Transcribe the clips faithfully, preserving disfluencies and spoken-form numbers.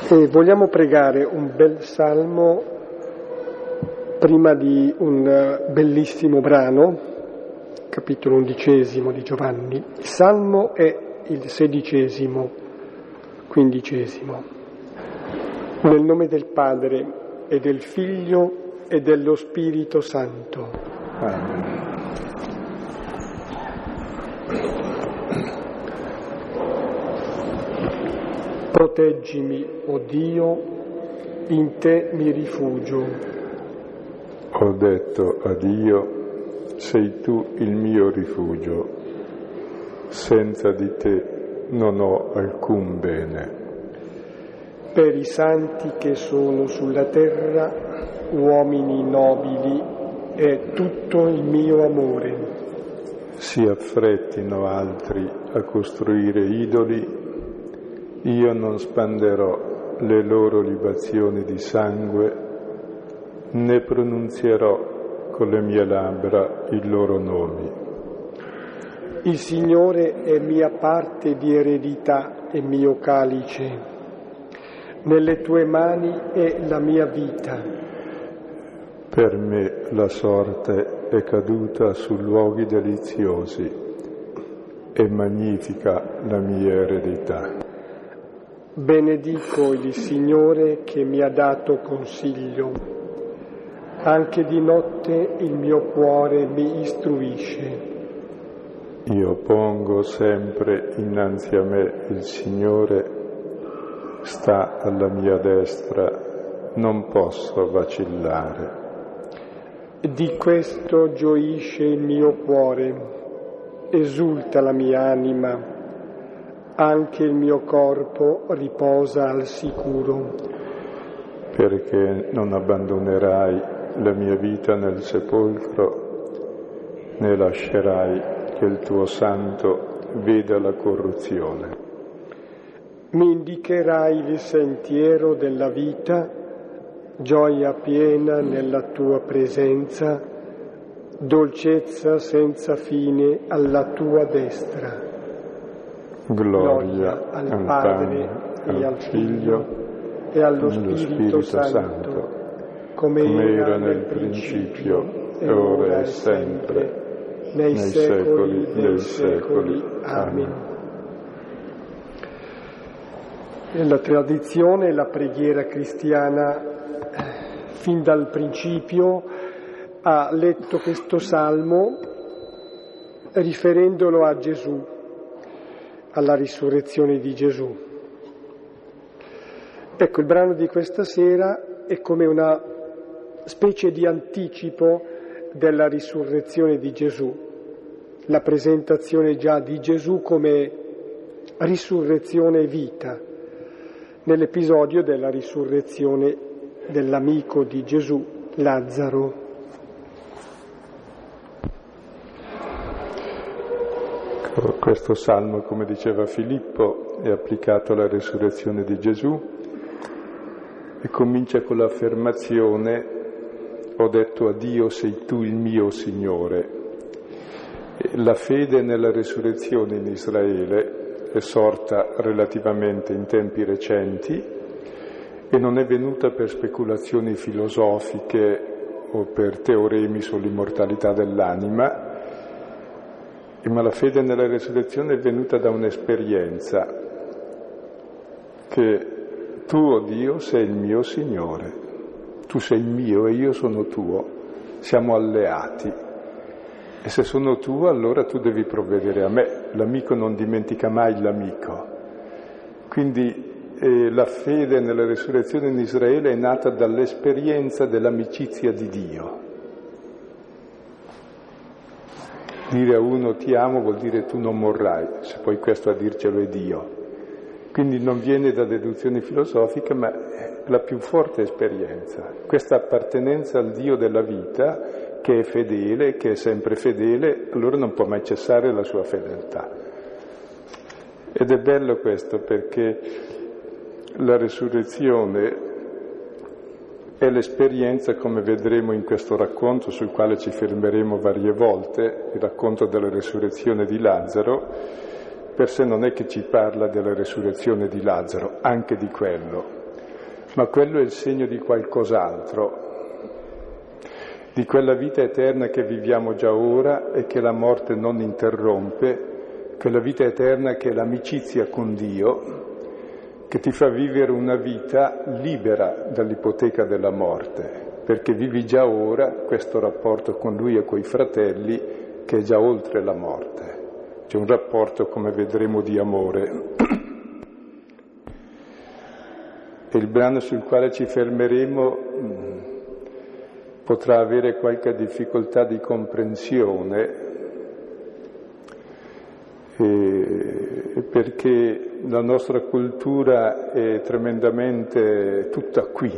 E vogliamo pregare un bel salmo prima di un bellissimo brano, capitolo undicesimo di Giovanni. Il salmo è il sedicesimo, quindicesimo. Nel nome del Padre e del Figlio e dello Spirito Santo. Amen. Proteggimi, o Dio, in te mi rifugio. Ho detto a Dio, sei tu il mio rifugio, senza di te non ho alcun bene. Per i santi che sono sulla terra, uomini nobili, è tutto il mio amore. Si affrettino altri a costruire idoli, io non spanderò le loro libazioni di sangue, né pronunzierò con le mie labbra i loro nomi. Il Signore è mia parte di eredità e mio calice. Nelle tue mani è la mia vita. Per me la sorte è caduta su luoghi deliziosi e magnifica la mia eredità. Benedico il Signore che mi ha dato consiglio. Anche di notte il mio cuore mi istruisce. Io pongo sempre innanzi a me il Signore, sta alla mia destra, non posso vacillare. Di questo gioisce il mio cuore, esulta la mia anima. Anche il mio corpo riposa al sicuro. Perché non abbandonerai la mia vita nel sepolcro, né lascerai che il tuo santo veda la corruzione. Mi indicherai il sentiero della vita, gioia piena nella tua presenza, dolcezza senza fine alla tua destra. Gloria, Gloria al al Padre Padre, e al Figlio e allo Spirito, Spirito Santo, Santo, come, come era era nel nel principio, principio, e ora e sempre, nei, nei secoli secoli dei dei secoli. secoli. Amen. La tradizione e la preghiera cristiana, fin dal principio, ha letto questo salmo riferendolo a Gesù, alla risurrezione di Gesù. Ecco, il brano di questa sera è come una specie di anticipo della risurrezione di Gesù, la presentazione già di Gesù come risurrezione e vita, nell'episodio della risurrezione dell'amico di Gesù, Lazzaro. Questo salmo, come diceva Filippo, è applicato alla resurrezione di Gesù e comincia con l'affermazione: ho detto a Dio, sei tu il mio Signore. La fede nella resurrezione in Israele è sorta relativamente in tempi recenti e non è venuta per speculazioni filosofiche o per teoremi sull'immortalità dell'anima, ma la fede nella resurrezione è venuta da un'esperienza, che tu, o Dio, sei il mio Signore, tu sei mio e io sono tuo, siamo alleati, e se sono tuo allora tu devi provvedere a me, l'amico non dimentica mai l'amico. Quindi eh, la fede nella resurrezione in Israele è nata dall'esperienza dell'amicizia di Dio. Dire a uno ti amo vuol dire tu non morrai, se poi questo a dircelo è Dio. Quindi non viene da deduzioni filosofiche, ma è la più forte esperienza. Questa appartenenza al Dio della vita, che è fedele, che è sempre fedele, allora non può mai cessare la sua fedeltà. Ed è bello questo perché la resurrezione è l'esperienza, come vedremo in questo racconto, sul quale ci fermeremo varie volte, il racconto della resurrezione di Lazzaro. Per sé non è che ci parla della resurrezione di Lazzaro, anche di quello, ma quello è il segno di qualcos'altro, di quella vita eterna che viviamo già ora e che la morte non interrompe, quella vita eterna che è l'amicizia con Dio, che ti fa vivere una vita libera dall'ipoteca della morte, perché vivi già ora questo rapporto con Lui e coi fratelli che è già oltre la morte. C'è un rapporto, come vedremo, di amore. E il brano sul quale ci fermeremo potrà avere qualche difficoltà di comprensione, eh, perché la nostra cultura è tremendamente tutta qui.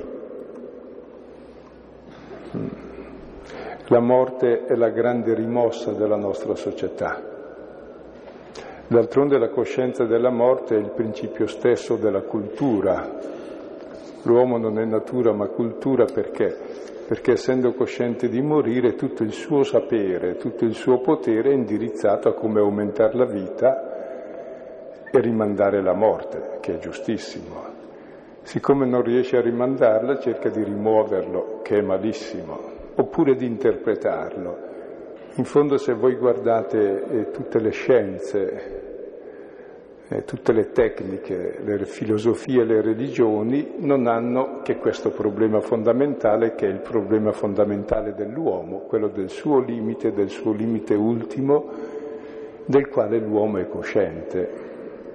La morte è la grande rimossa della nostra società. D'altronde la coscienza della morte è il principio stesso della cultura. L'uomo non è natura ma cultura perché? Perché essendo cosciente di morire tutto il suo sapere, tutto il suo potere è indirizzato a come aumentare la vita e rimandare la morte, che è giustissimo. Siccome non riesce a rimandarla, cerca di rimuoverlo, che è malissimo, oppure di interpretarlo. In fondo, se voi guardate eh, tutte le scienze, eh, tutte le tecniche, le filosofie e le religioni non hanno che questo problema fondamentale, che è il problema fondamentale dell'uomo, quello del suo limite, del suo limite ultimo, del quale l'uomo è cosciente.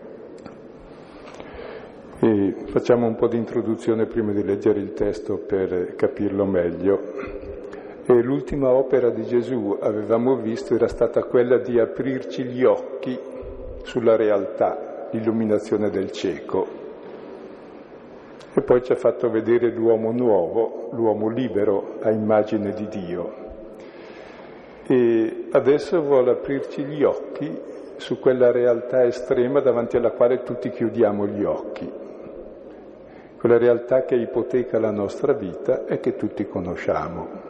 E facciamo un po' di introduzione prima di leggere il testo per capirlo meglio. E l'ultima opera di Gesù, avevamo visto, era stata quella di aprirci gli occhi sulla realtà, l'illuminazione del cieco. E poi ci ha fatto vedere l'uomo nuovo, l'uomo libero a immagine di Dio. E adesso vuole aprirci gli occhi su quella realtà estrema davanti alla quale tutti chiudiamo gli occhi. Quella realtà che ipoteca la nostra vita e che tutti conosciamo.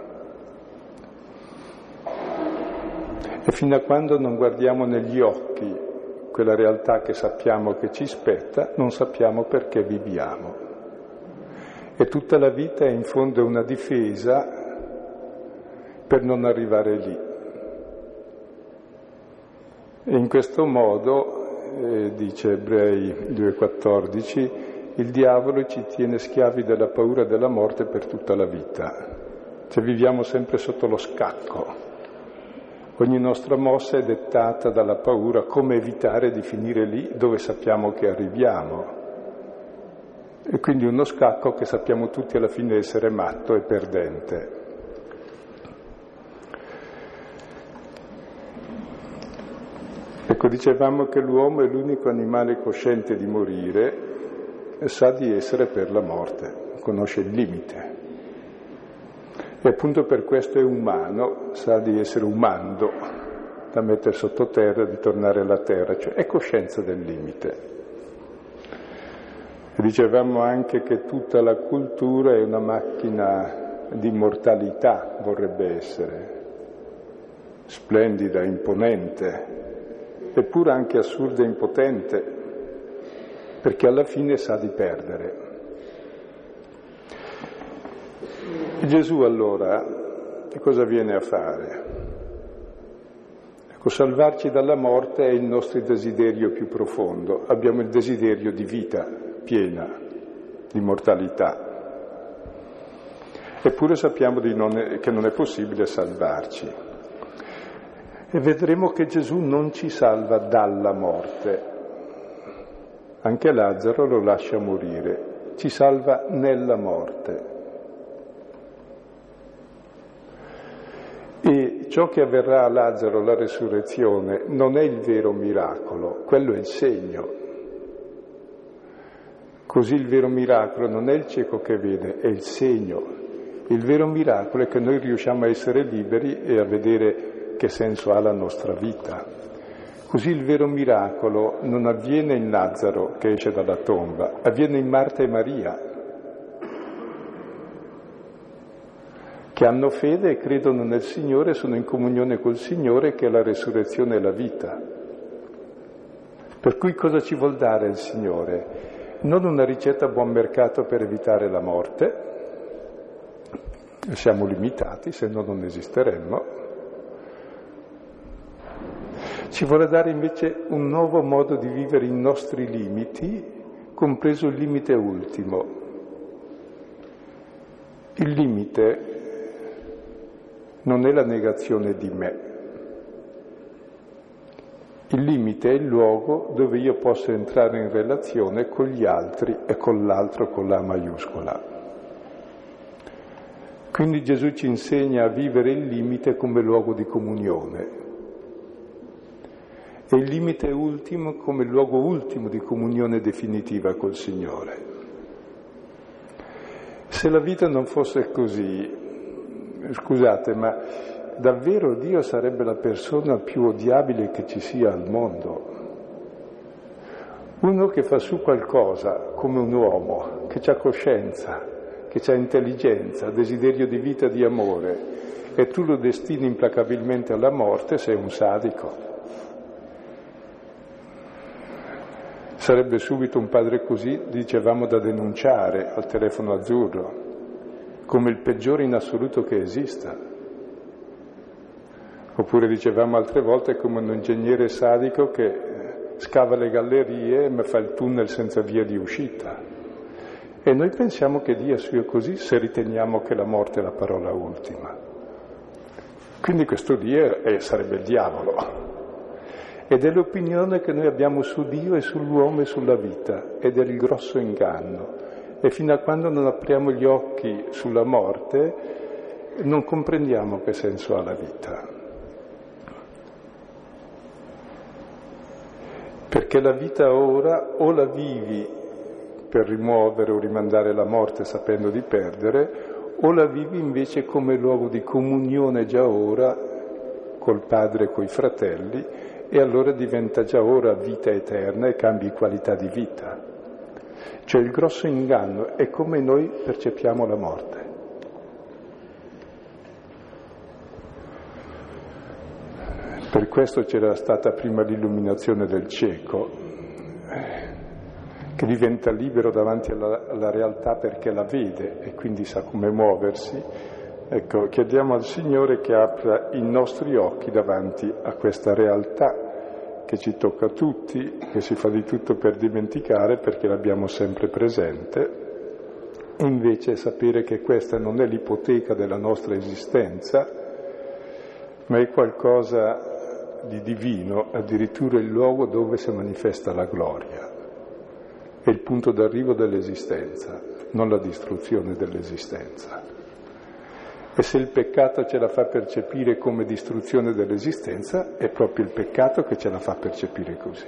E fino a quando non guardiamo negli occhi quella realtà che sappiamo che ci spetta, non sappiamo perché viviamo. E tutta la vita è in fondo una difesa per non arrivare lì. E in questo modo, eh, dice Ebrei due quattordici, il diavolo ci tiene schiavi della paura della morte per tutta la vita. Cioè viviamo sempre sotto lo scacco. Ogni nostra mossa è dettata dalla paura come evitare di finire lì dove sappiamo che arriviamo. E quindi uno scacco che sappiamo tutti alla fine essere matto e perdente. Ecco, dicevamo che l'uomo è l'unico animale cosciente di morire e sa di essere per la morte, conosce il limite. E appunto per questo è umano, sa di essere umando, da mettere sottoterra, di tornare alla terra, cioè è coscienza del limite. E dicevamo anche che tutta la cultura è una macchina di immortalità, vorrebbe essere, splendida, imponente, eppure anche assurda e impotente, perché alla fine sa di perdere. E Gesù allora che cosa viene a fare? Ecco, salvarci dalla morte è il nostro desiderio più profondo. Abbiamo il desiderio di vita piena, di immortalità. Eppure sappiamo di non, che non è possibile salvarci. E vedremo che Gesù non ci salva dalla morte. Anche Lazzaro lo lascia morire. Ci salva nella morte. E ciò che avverrà a Lazzaro, la resurrezione, non è il vero miracolo, quello è il segno. Così il vero miracolo non è il cieco che vede, è il segno. Il vero miracolo è che noi riusciamo a essere liberi e a vedere che senso ha la nostra vita. Così il vero miracolo non avviene in Lazzaro che esce dalla tomba, avviene in Marta e Maria, che hanno fede e credono nel Signore, sono in comunione col Signore che è la resurrezione e la vita. Per cui cosa ci vuol dare il Signore? non una ricetta a buon mercato per evitare la morte, siamo limitati, se no non esisteremmo. Ci vuole dare invece un nuovo modo di vivere i nostri limiti, compreso il limite ultimo. Il limite non è la negazione di me. Il limite è il luogo dove io posso entrare in relazione con gli altri e con l'altro con la maiuscola. Quindi Gesù ci insegna a vivere il limite come luogo di comunione e il limite ultimo come luogo ultimo di comunione definitiva col Signore. Se la vita non fosse così, scusate, ma davvero Dio sarebbe la persona più odiabile che ci sia al mondo. Uno che fa su qualcosa come un uomo, che ha coscienza, che ha intelligenza, desiderio di vita, di amore, e tu lo destini implacabilmente alla morte, sei un sadico. Sarebbe subito un padre così, dicevamo, da denunciare al telefono azzurro, come il peggiore in assoluto che esista. Oppure dicevamo altre volte come un ingegnere sadico che scava le gallerie ma fa il tunnel senza via di uscita. E noi pensiamo che Dio sia così se riteniamo che la morte è la parola ultima. Quindi questo Dio è, sarebbe il diavolo. Ed è l'opinione che noi abbiamo su Dio e sull'uomo e sulla vita, ed è il grosso inganno. E fino a quando non apriamo gli occhi sulla morte non comprendiamo che senso ha la vita. Perché la vita ora o la vivi per rimuovere o rimandare la morte sapendo di perdere, o la vivi invece come luogo di comunione già ora col Padre e coi fratelli, e allora diventa già ora vita eterna e cambi qualità di vita. Cioè il grosso inganno è come noi percepiamo la morte. Per questo c'era stata prima l'illuminazione del cieco, che diventa libero davanti alla, alla realtà perché la vede e quindi sa come muoversi. Ecco, chiediamo al Signore che apra i nostri occhi davanti a questa realtà che ci tocca a tutti, che si fa di tutto per dimenticare perché l'abbiamo sempre presente, e invece sapere che questa non è l'ipoteca della nostra esistenza, ma è qualcosa di divino, addirittura il luogo dove si manifesta la gloria. È il punto d'arrivo dell'esistenza, non la distruzione dell'esistenza. E se il peccato ce la fa percepire come distruzione dell'esistenza, è proprio il peccato che ce la fa percepire così.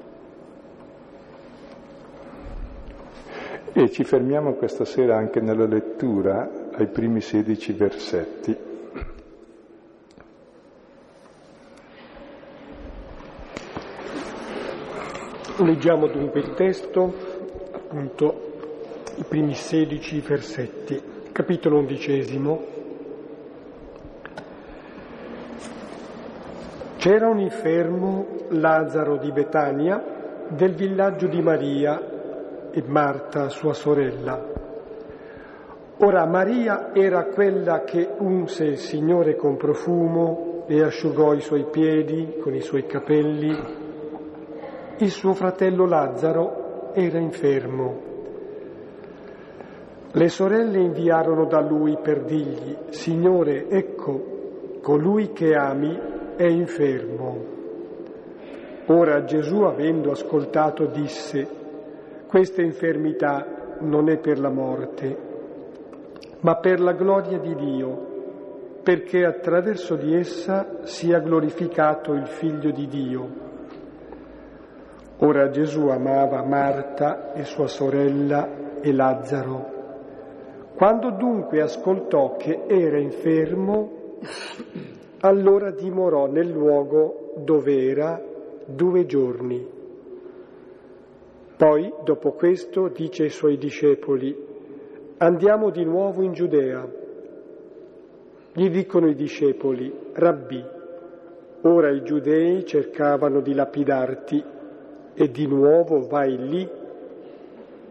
E ci fermiamo questa sera anche nella lettura ai primi sedici versetti. Leggiamo dunque il testo, appunto i primi sedici versetti, capitolo undicesimo. C'era un infermo, Lazzaro di Betania, del villaggio di Maria e Marta, sua sorella. Ora Maria era quella che unse il Signore con profumo e asciugò i suoi piedi con i suoi capelli. Il suo fratello Lazzaro era infermo. Le sorelle inviarono da lui per dirgli: Signore, ecco, colui che ami è infermo. Ora Gesù, avendo ascoltato, disse: questa infermità non è per la morte, ma per la gloria di Dio, perché attraverso di essa sia glorificato il Figlio di Dio. Ora Gesù amava Marta e sua sorella e Lazzaro. Quando dunque ascoltò che era infermo, allora dimorò nel luogo dove era due giorni. Poi, dopo questo, dice ai suoi discepoli: andiamo di nuovo in Giudea. Gli dicono i discepoli: Rabbì, ora i giudei cercavano di lapidarti e di nuovo vai lì?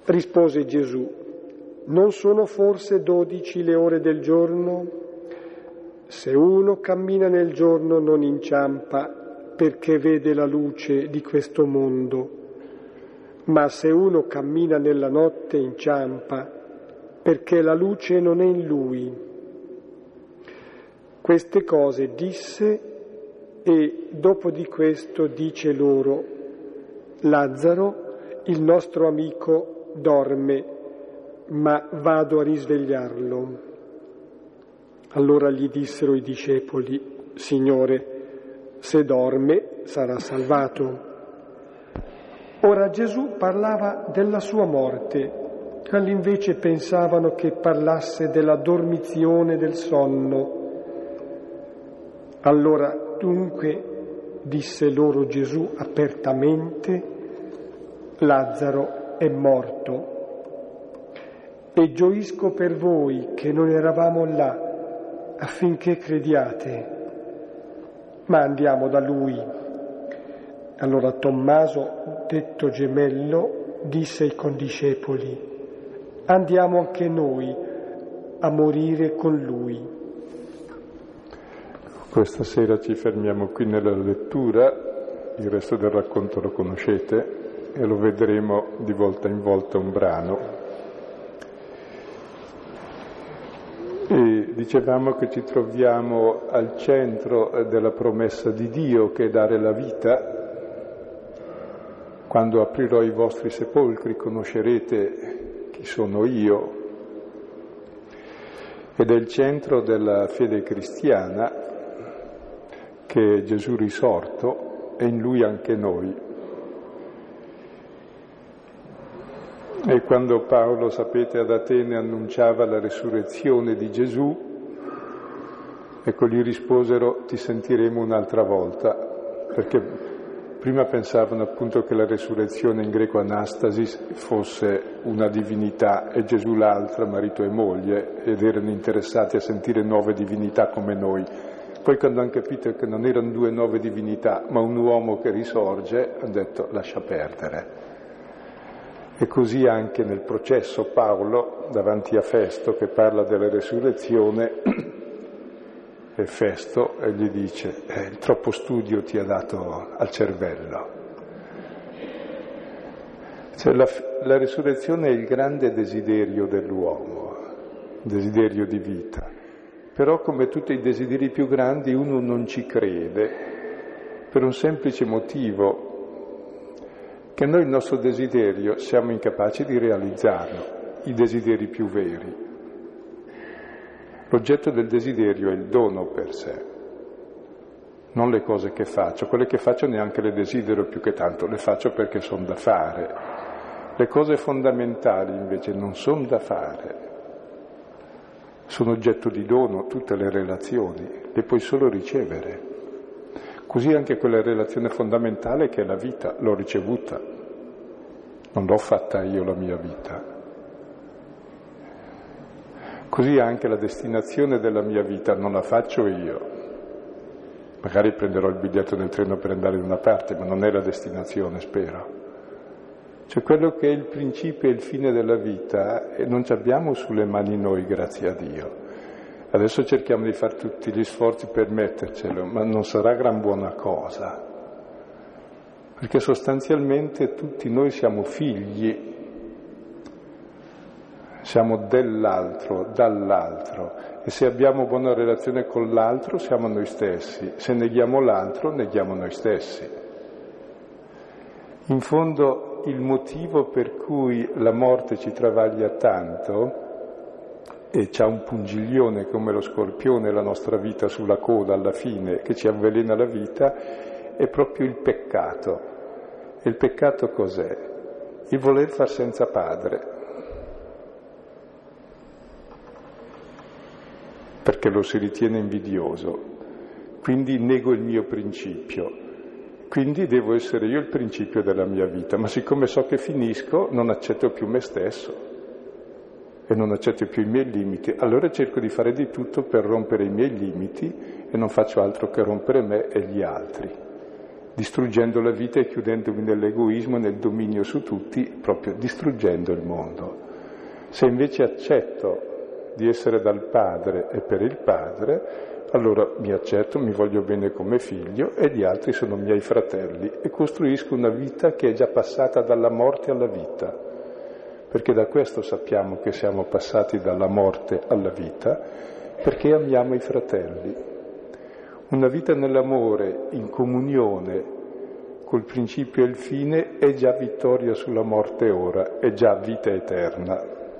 Rispose Gesù: non sono forse dodici le ore del giorno? Se uno cammina nel giorno non inciampa, perché vede la luce di questo mondo, ma se uno cammina nella notte inciampa, perché la luce non è in lui. Queste cose disse e dopo di questo dice loro: Lazzaro, il nostro amico, dorme, ma vado a risvegliarlo. Allora gli dissero i discepoli: Signore, se dorme sarà salvato. Ora Gesù parlava della sua morte, quelli invece pensavano che parlasse della dormizione del sonno. Allora dunque disse loro Gesù apertamente: Lazzaro è morto. E gioisco per voi che non eravamo là, affinché crediate. Ma andiamo da lui. Allora Tommaso, detto gemello, disse ai condiscepoli: andiamo anche noi a morire con lui. Questa sera ci fermiamo qui nella lettura, il resto del racconto lo conoscete e lo vedremo di volta in volta un brano. E dicevamo che ci troviamo al centro della promessa di Dio, che è dare la vita. Quando aprirò i vostri sepolcri conoscerete chi sono io. Ed è il centro della fede cristiana, che è Gesù risorto e in Lui anche noi. E quando Paolo, sapete, ad Atene annunciava la resurrezione di Gesù, ecco, gli risposero: ti sentiremo un'altra volta, perché prima pensavano appunto che la resurrezione, in greco anastasis, fosse una divinità e Gesù l'altra, marito e moglie, ed erano interessati a sentire nuove divinità come noi. Poi quando hanno capito che non erano due nuove divinità, ma un uomo che risorge, hanno detto: lascia perdere. E così anche nel processo Paolo, davanti a Festo, che parla della resurrezione, e Festo e gli dice: eh, il troppo studio ti ha dato al cervello. Cioè, la, la resurrezione è il grande desiderio dell'uomo, desiderio di vita. Però, come tutti i desideri più grandi, uno non ci crede per un semplice motivo, che noi il nostro desiderio siamo incapaci di realizzarlo, i desideri più veri. L'oggetto del desiderio è il dono per sé, non le cose che faccio. Quelle che faccio neanche le desidero più che tanto, le faccio perché sono da fare. Le cose fondamentali invece non sono da fare, sono oggetto di dono, tutte le relazioni, le puoi solo ricevere. Così anche quella relazione fondamentale che è la vita, l'ho ricevuta, non l'ho fatta io la mia vita. Così anche la destinazione della mia vita non la faccio io. Magari prenderò il biglietto del treno per andare da una parte, ma non è la destinazione, spero. Cioè quello che è il principio e il fine della vita e non ci abbiamo sulle mani noi, grazie a Dio. Adesso cerchiamo di fare tutti gli sforzi per mettercelo, ma non sarà gran buona cosa, perché sostanzialmente tutti noi siamo figli, siamo dell'altro, dall'altro, e se abbiamo buona relazione con l'altro siamo noi stessi, se neghiamo l'altro neghiamo noi stessi. In fondo il motivo per cui la morte ci travaglia tanto e c'ha un pungiglione come lo scorpione la nostra vita sulla coda alla fine, che ci avvelena la vita, è proprio il peccato. E il peccato cos'è? Il voler far senza padre. Perché lo si ritiene invidioso. Quindi nego il mio principio. Quindi devo essere io il principio della mia vita. Ma siccome so che finisco, non accetto più me stesso. E non accetto più i miei limiti, allora cerco di fare di tutto per rompere i miei limiti e non faccio altro che rompere me e gli altri. distruggendo la vita e chiudendomi nell'egoismo, nel dominio su tutti, proprio distruggendo il mondo. Se invece accetto di essere dal Padre e per il Padre, allora mi accetto, mi voglio bene come figlio e gli altri sono miei fratelli e costruisco una vita che è già passata dalla morte alla vita, perché da questo sappiamo che siamo passati dalla morte alla vita, perché amiamo i fratelli. Una vita nell'amore, in comunione col principio e il fine, è già vittoria sulla morte ora, è già vita eterna.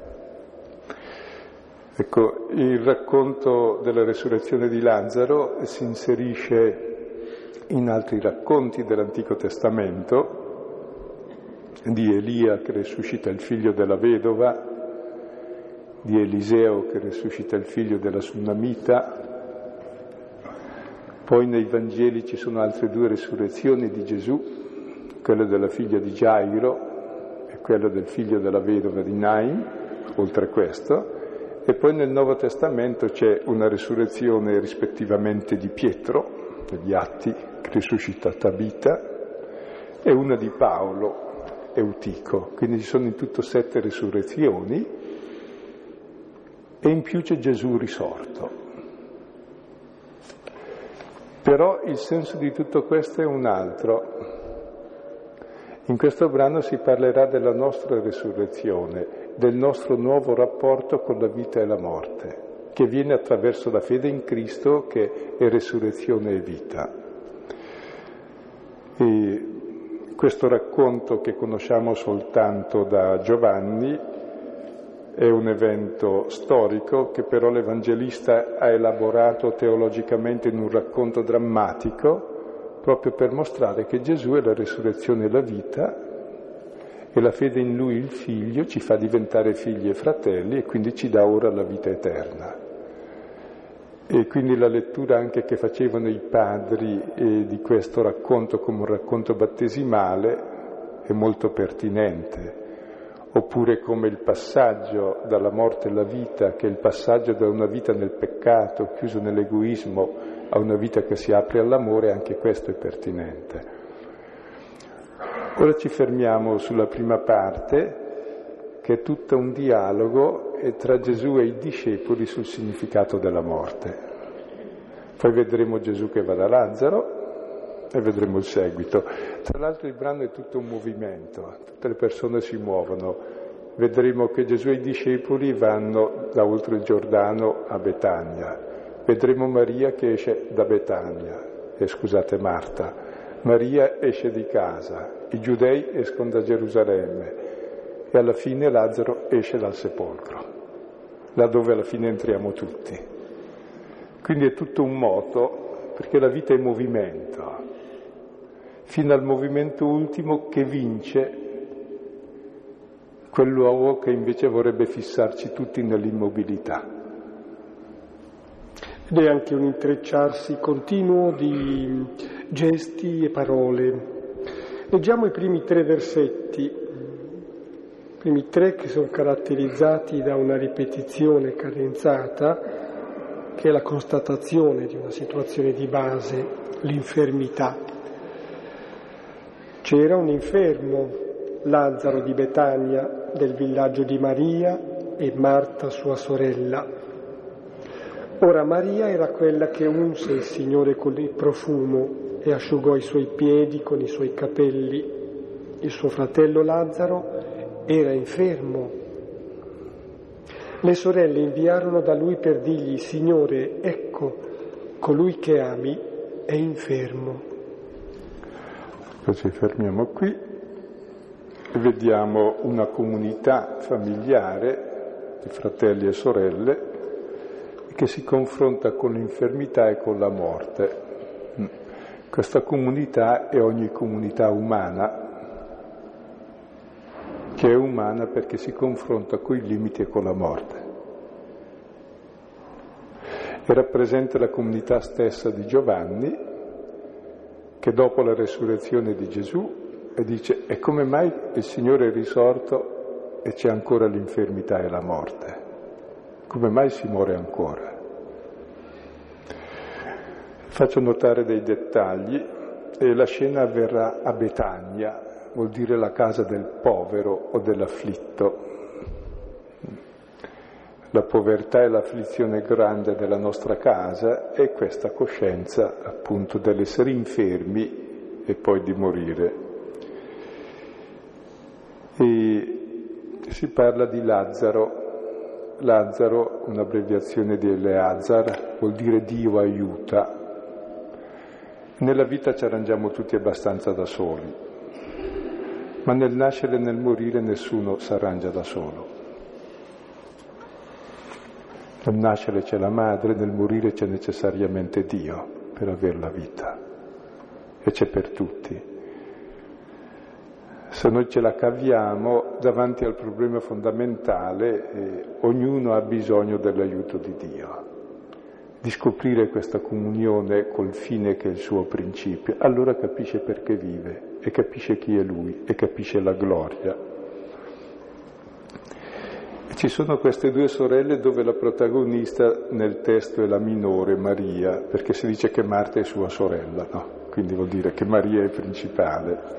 Ecco, il racconto della resurrezione di Lazzaro si inserisce in altri racconti dell'Antico Testamento, di Elia che risuscita il figlio della vedova, di Eliseo che risuscita il figlio della Sunnamita. Poi nei Vangeli ci sono altre due resurrezioni di Gesù, quella della figlia di Gairo e quella del figlio della vedova di Nain, oltre a questo, e poi nel Nuovo Testamento c'è una resurrezione rispettivamente di Pietro, negli Atti, che risuscita Tabita, e una di Paolo, Eutico. Quindi ci sono in tutto sette resurrezioni e in più c'è Gesù risorto. Però il senso di tutto questo è un altro. In questo brano si parlerà della nostra resurrezione, del nostro nuovo rapporto con la vita e la morte, che viene attraverso la fede in Cristo, che è resurrezione e vita. E questo racconto, che conosciamo soltanto da Giovanni, è un evento storico che però l'Evangelista ha elaborato teologicamente in un racconto drammatico, proprio per mostrare che Gesù è la resurrezione e la vita, e la fede in Lui, il Figlio, ci fa diventare figli e fratelli e quindi ci dà ora la vita eterna. E quindi la lettura anche che facevano i padri eh, di questo racconto come un racconto battesimale è molto pertinente. Oppure come il passaggio dalla morte alla vita, che è il passaggio da una vita nel peccato, chiuso nell'egoismo, a una vita che si apre all'amore, anche questo è pertinente. Ora ci fermiamo sulla prima parte, che è tutto un dialogo tra Gesù e i discepoli sul significato della morte. Poi vedremo Gesù che va da Lazzaro e vedremo il seguito. Tra l'altro il brano è tutto un movimento, tutte le persone si muovono. Vedremo che Gesù e i discepoli vanno da oltre il Giordano a Betania. Vedremo Maria che esce da Betania, e scusate Marta. Maria esce di casa, i giudei escono da Gerusalemme e alla fine Lazzaro esce dal sepolcro, là dove alla fine entriamo tutti. Quindi è tutto un moto, perché la vita è movimento, fino al movimento ultimo che vince quell'uomo che invece vorrebbe fissarci tutti nell'immobilità. Ed è anche un intrecciarsi continuo di gesti e parole. Leggiamo i primi tre versetti, i primi tre che sono caratterizzati da una ripetizione cadenzata, che è la constatazione di una situazione di base, l'infermità. C'era un infermo, Lazzaro di Betania, del villaggio di Maria, e Marta sua sorella. Ora Maria era quella che unse il Signore con il profumo e asciugò i suoi piedi con i suoi capelli. Il suo fratello Lazzaro era infermo. Le sorelle inviarono da lui per dirgli: Signore, ecco, colui che ami è infermo. Ci fermiamo qui e vediamo una comunità familiare di fratelli e sorelle che si confronta con l'infermità e con la morte. Questa comunità è ogni comunità umana, che è umana perché si confronta con i limiti e con la morte. E rappresenta la comunità stessa di Giovanni, che dopo la resurrezione di Gesù e dice: e come mai il Signore è risorto e c'è ancora l'infermità e la morte? Come mai si muore ancora? Faccio notare dei dettagli. e la scena avverrà a Betania, vuol dire la casa del povero o dell'afflitto. La povertà e l'afflizione grande della nostra casa è questa coscienza appunto dell'essere infermi e poi di morire. E si parla di Lazzaro. Lazzaro, un'abbreviazione di Eleazar, vuol dire Dio aiuta. Nella vita ci arrangiamo tutti abbastanza da soli, ma nel nascere e nel morire nessuno si arrangia da solo. Nel nascere c'è la madre, nel morire c'è necessariamente Dio per avere la vita, e c'è per tutti. Se noi ce la caviamo davanti al problema fondamentale, eh, ognuno ha bisogno dell'aiuto di Dio, di scoprire questa comunione col fine che è il suo principio. Allora capisce perché vive, e capisce chi è Lui, e capisce la gloria. Ci sono queste due sorelle dove la protagonista nel testo è la minore, Maria, perché si dice che Marta è sua sorella, no? Quindi vuol dire che Maria è principale.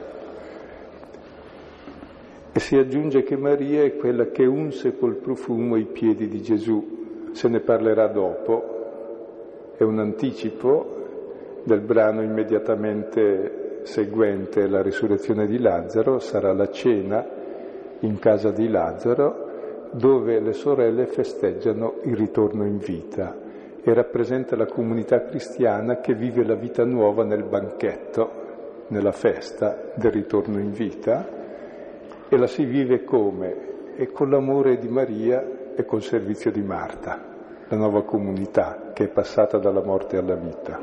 E si aggiunge che Maria è quella che unse col profumo i piedi di Gesù. Se ne parlerà dopo, è un anticipo del brano immediatamente seguente la risurrezione di Lazzaro, sarà la cena in casa di Lazzaro, dove le sorelle festeggiano il ritorno in vita e rappresenta la comunità cristiana che vive la vita nuova nel banchetto, nella festa del ritorno in vita. E la si vive come? E con l'amore di Maria e col servizio di Marta, la nuova comunità che è passata dalla morte alla vita.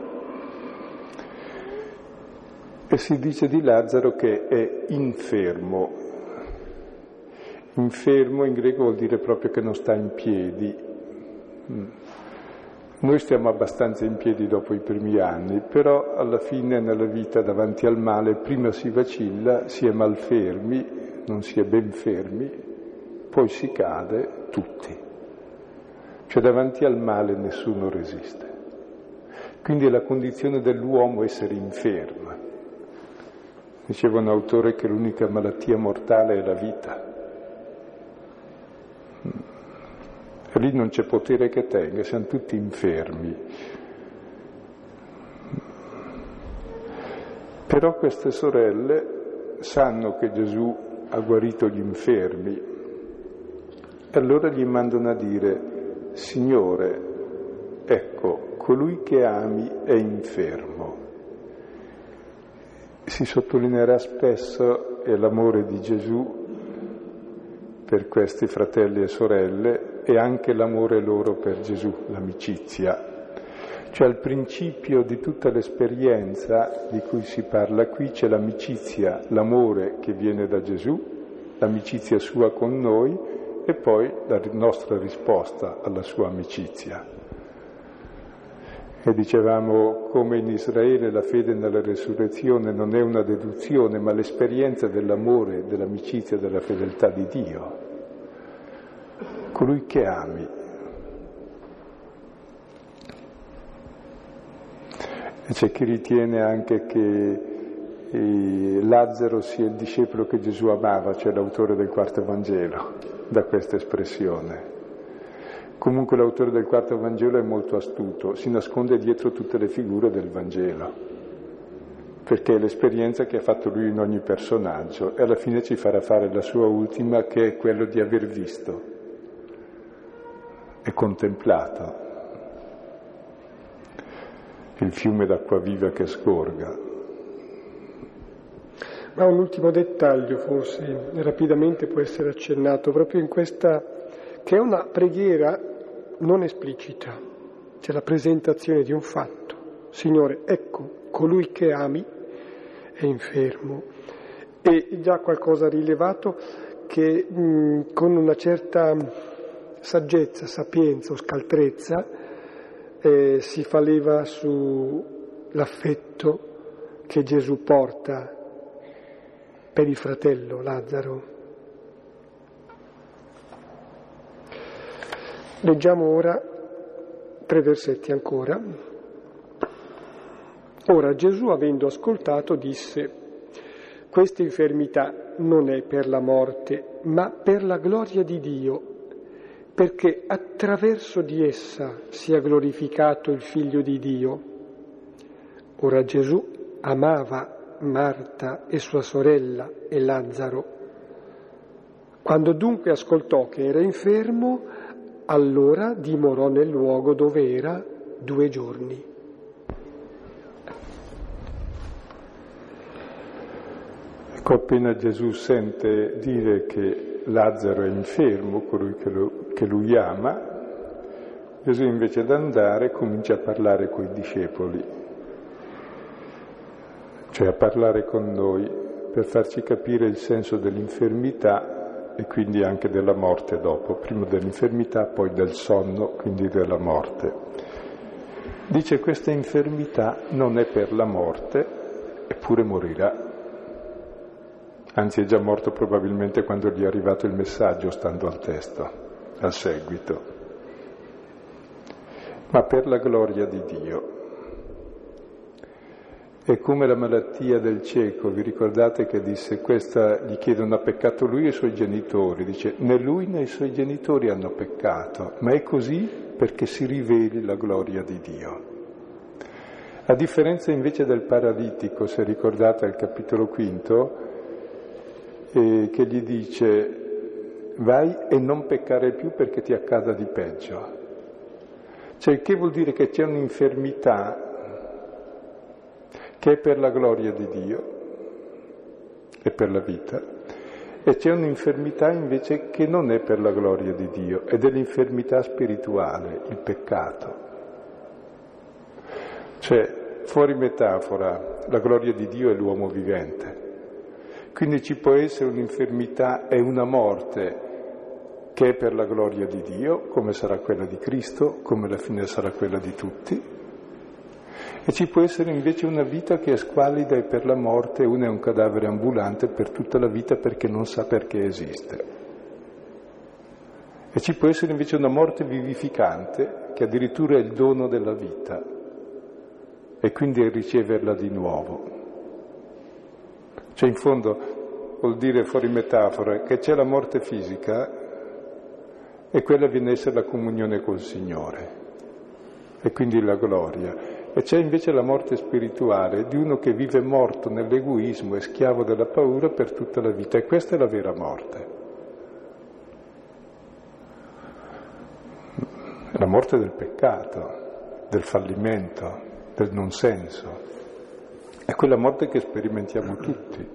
E si dice di Lazzaro che è infermo. Infermo in greco vuol dire proprio che non sta in piedi. Noi stiamo abbastanza in piedi dopo i primi anni, però alla fine nella vita davanti al male prima si vacilla, si è malfermi, non si è ben fermi, poi si cade tutti. Cioè davanti al male nessuno resiste. Quindi è la condizione dell'uomo essere infermo. Diceva un autore che l'unica malattia mortale è la vita. E lì non c'è potere che tenga, siamo tutti infermi. Però queste sorelle sanno che Gesù ha guarito gli infermi e allora gli mandano a dire: Signore, ecco, colui che ami è infermo. Si sottolineerà spesso è l'amore di Gesù per questi fratelli e sorelle e anche l'amore loro per Gesù, l'amicizia. Cioè al principio di tutta l'esperienza di cui si parla qui c'è l'amicizia, l'amore che viene da Gesù, l'amicizia sua con noi e poi la nostra risposta alla sua amicizia. E dicevamo come in Israele la fede nella resurrezione non è una deduzione, ma l'esperienza dell'amore, dell'amicizia, della fedeltà di Dio. Colui che ami. E c'è chi ritiene anche che eh, Lazzaro sia il discepolo che Gesù amava, cioè l'autore del quarto Vangelo, da questa espressione. Comunque l'autore del quarto Vangelo è molto astuto, si nasconde dietro tutte le figure del Vangelo, perché è l'esperienza che ha fatto lui in ogni personaggio e alla fine ci farà fare la sua ultima, che è quello di aver visto e contemplato il fiume d'acqua viva che scorga. Ma un ultimo dettaglio forse rapidamente può essere accennato proprio in questa, che è una preghiera non esplicita, c'è la presentazione di un fatto. Signore, ecco, colui che ami è infermo. E già qualcosa rilevato che mh, con una certa saggezza, sapienza o scaltrezza eh, si fa leva sull'affetto che Gesù porta per il fratello Lazzaro. Leggiamo ora tre versetti ancora. Ora Gesù, avendo ascoltato, disse: questa infermità non è per la morte, ma per la gloria di Dio, perché attraverso di essa sia glorificato il Figlio di Dio. Ora Gesù amava Marta e sua sorella e Lazzaro. Quando dunque ascoltò che era infermo, allora dimorò nel luogo dove era due giorni. Ecco, appena Gesù sente dire che Lazzaro è infermo, colui che, lo, che lui ama, Gesù invece di andare comincia a parlare coi discepoli, cioè a parlare con noi per farci capire il senso dell'infermità e quindi anche della morte dopo, prima dell'infermità, poi del sonno, quindi della morte. Dice: questa infermità non è per la morte, eppure morirà. Anzi, è già morto probabilmente quando gli è arrivato il messaggio, stando al testo, al seguito. Ma per la gloria di Dio. È come la malattia del cieco, vi ricordate che disse: questa gli chiedono: ha peccato lui e i suoi genitori? Dice: né lui né i suoi genitori hanno peccato, ma è così perché si riveli la gloria di Dio. A differenza invece del paralitico, se ricordate al capitolo quinto, eh, che gli dice: vai e non peccare più perché ti accada di peggio. Cioè, che vuol dire che c'è un'infermità che è per la gloria di Dio e per la vita, e c'è un'infermità invece che non è per la gloria di Dio, ed è l'infermità spirituale, il peccato. Cioè, fuori metafora, la gloria di Dio è l'uomo vivente. Quindi ci può essere un'infermità e una morte che è per la gloria di Dio, come sarà quella di Cristo, come alla fine sarà quella di tutti. E ci può essere invece una vita che è squallida e per la morte, uno è un cadavere ambulante per tutta la vita perché non sa perché esiste. E ci può essere invece una morte vivificante che addirittura è il dono della vita e quindi è riceverla di nuovo. Cioè, in fondo vuol dire, fuori metafora, che c'è la morte fisica e quella viene a essere la comunione col Signore e quindi la gloria. E c'è invece la morte spirituale di uno che vive morto nell'egoismo e schiavo della paura per tutta la vita, e questa è la vera morte. È la morte del peccato, del fallimento, del non senso. È quella morte che sperimentiamo tutti.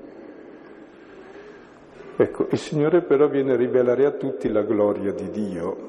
Ecco, il Signore però viene a rivelare a tutti la gloria di Dio.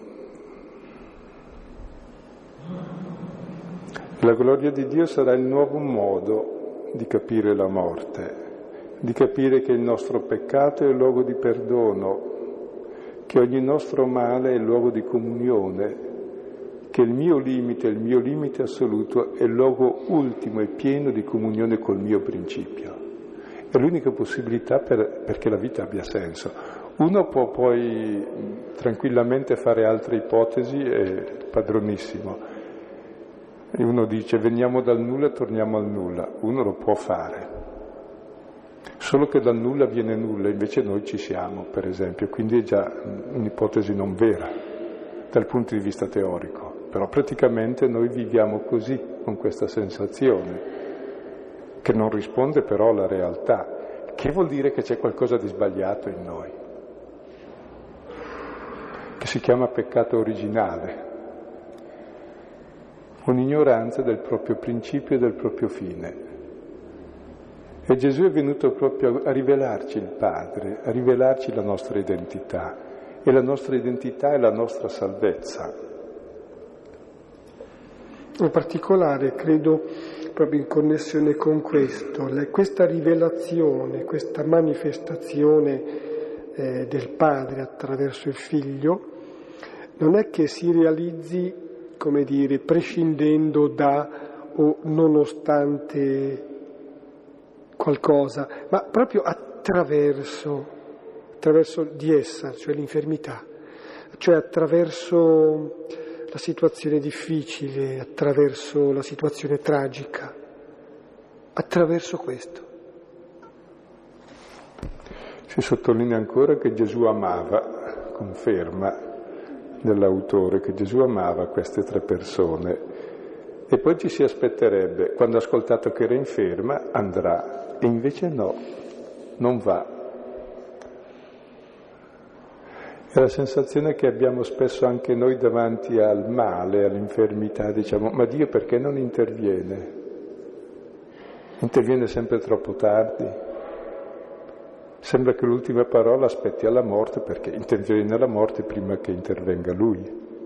La gloria di Dio sarà il nuovo modo di capire la morte, di capire che il nostro peccato è il luogo di perdono, che ogni nostro male è il luogo di comunione, che il mio limite, il mio limite assoluto è il luogo ultimo e pieno di comunione col mio principio. È l'unica possibilità per, perché la vita abbia senso. Uno può poi tranquillamente fare altre ipotesi, è padronissimo. E uno dice: veniamo dal nulla e torniamo al nulla. Uno lo può fare, solo che dal nulla viene nulla, invece noi ci siamo, per esempio, quindi è già un'ipotesi non vera dal punto di vista teorico, però praticamente noi viviamo così, con questa sensazione che non risponde però alla realtà, che vuol dire che c'è qualcosa di sbagliato in noi, che si chiama peccato originale, un'ignoranza del proprio principio e del proprio fine. E Gesù è venuto proprio a rivelarci il Padre, a rivelarci la nostra identità, e la nostra identità è la nostra salvezza. In particolare, credo, proprio in connessione con questo, questa rivelazione, questa manifestazione eh, del Padre attraverso il Figlio, non è che si realizzi, come dire, prescindendo da o nonostante qualcosa, ma proprio attraverso, attraverso di essa, cioè l'infermità, cioè attraverso la situazione difficile, attraverso la situazione tragica. attraverso questo. Si sottolinea ancora che Gesù amava, conferma dell'autore, che Gesù amava queste tre persone. E poi ci si aspetterebbe, quando ha ascoltato che era inferma, andrà. E invece no, non va. È la sensazione che abbiamo spesso anche noi davanti al male, all'infermità, diciamo, ma Dio perché non interviene? Interviene sempre troppo tardi. Sembra che l'ultima parola aspetti alla morte, perché interviene alla morte prima che intervenga Lui.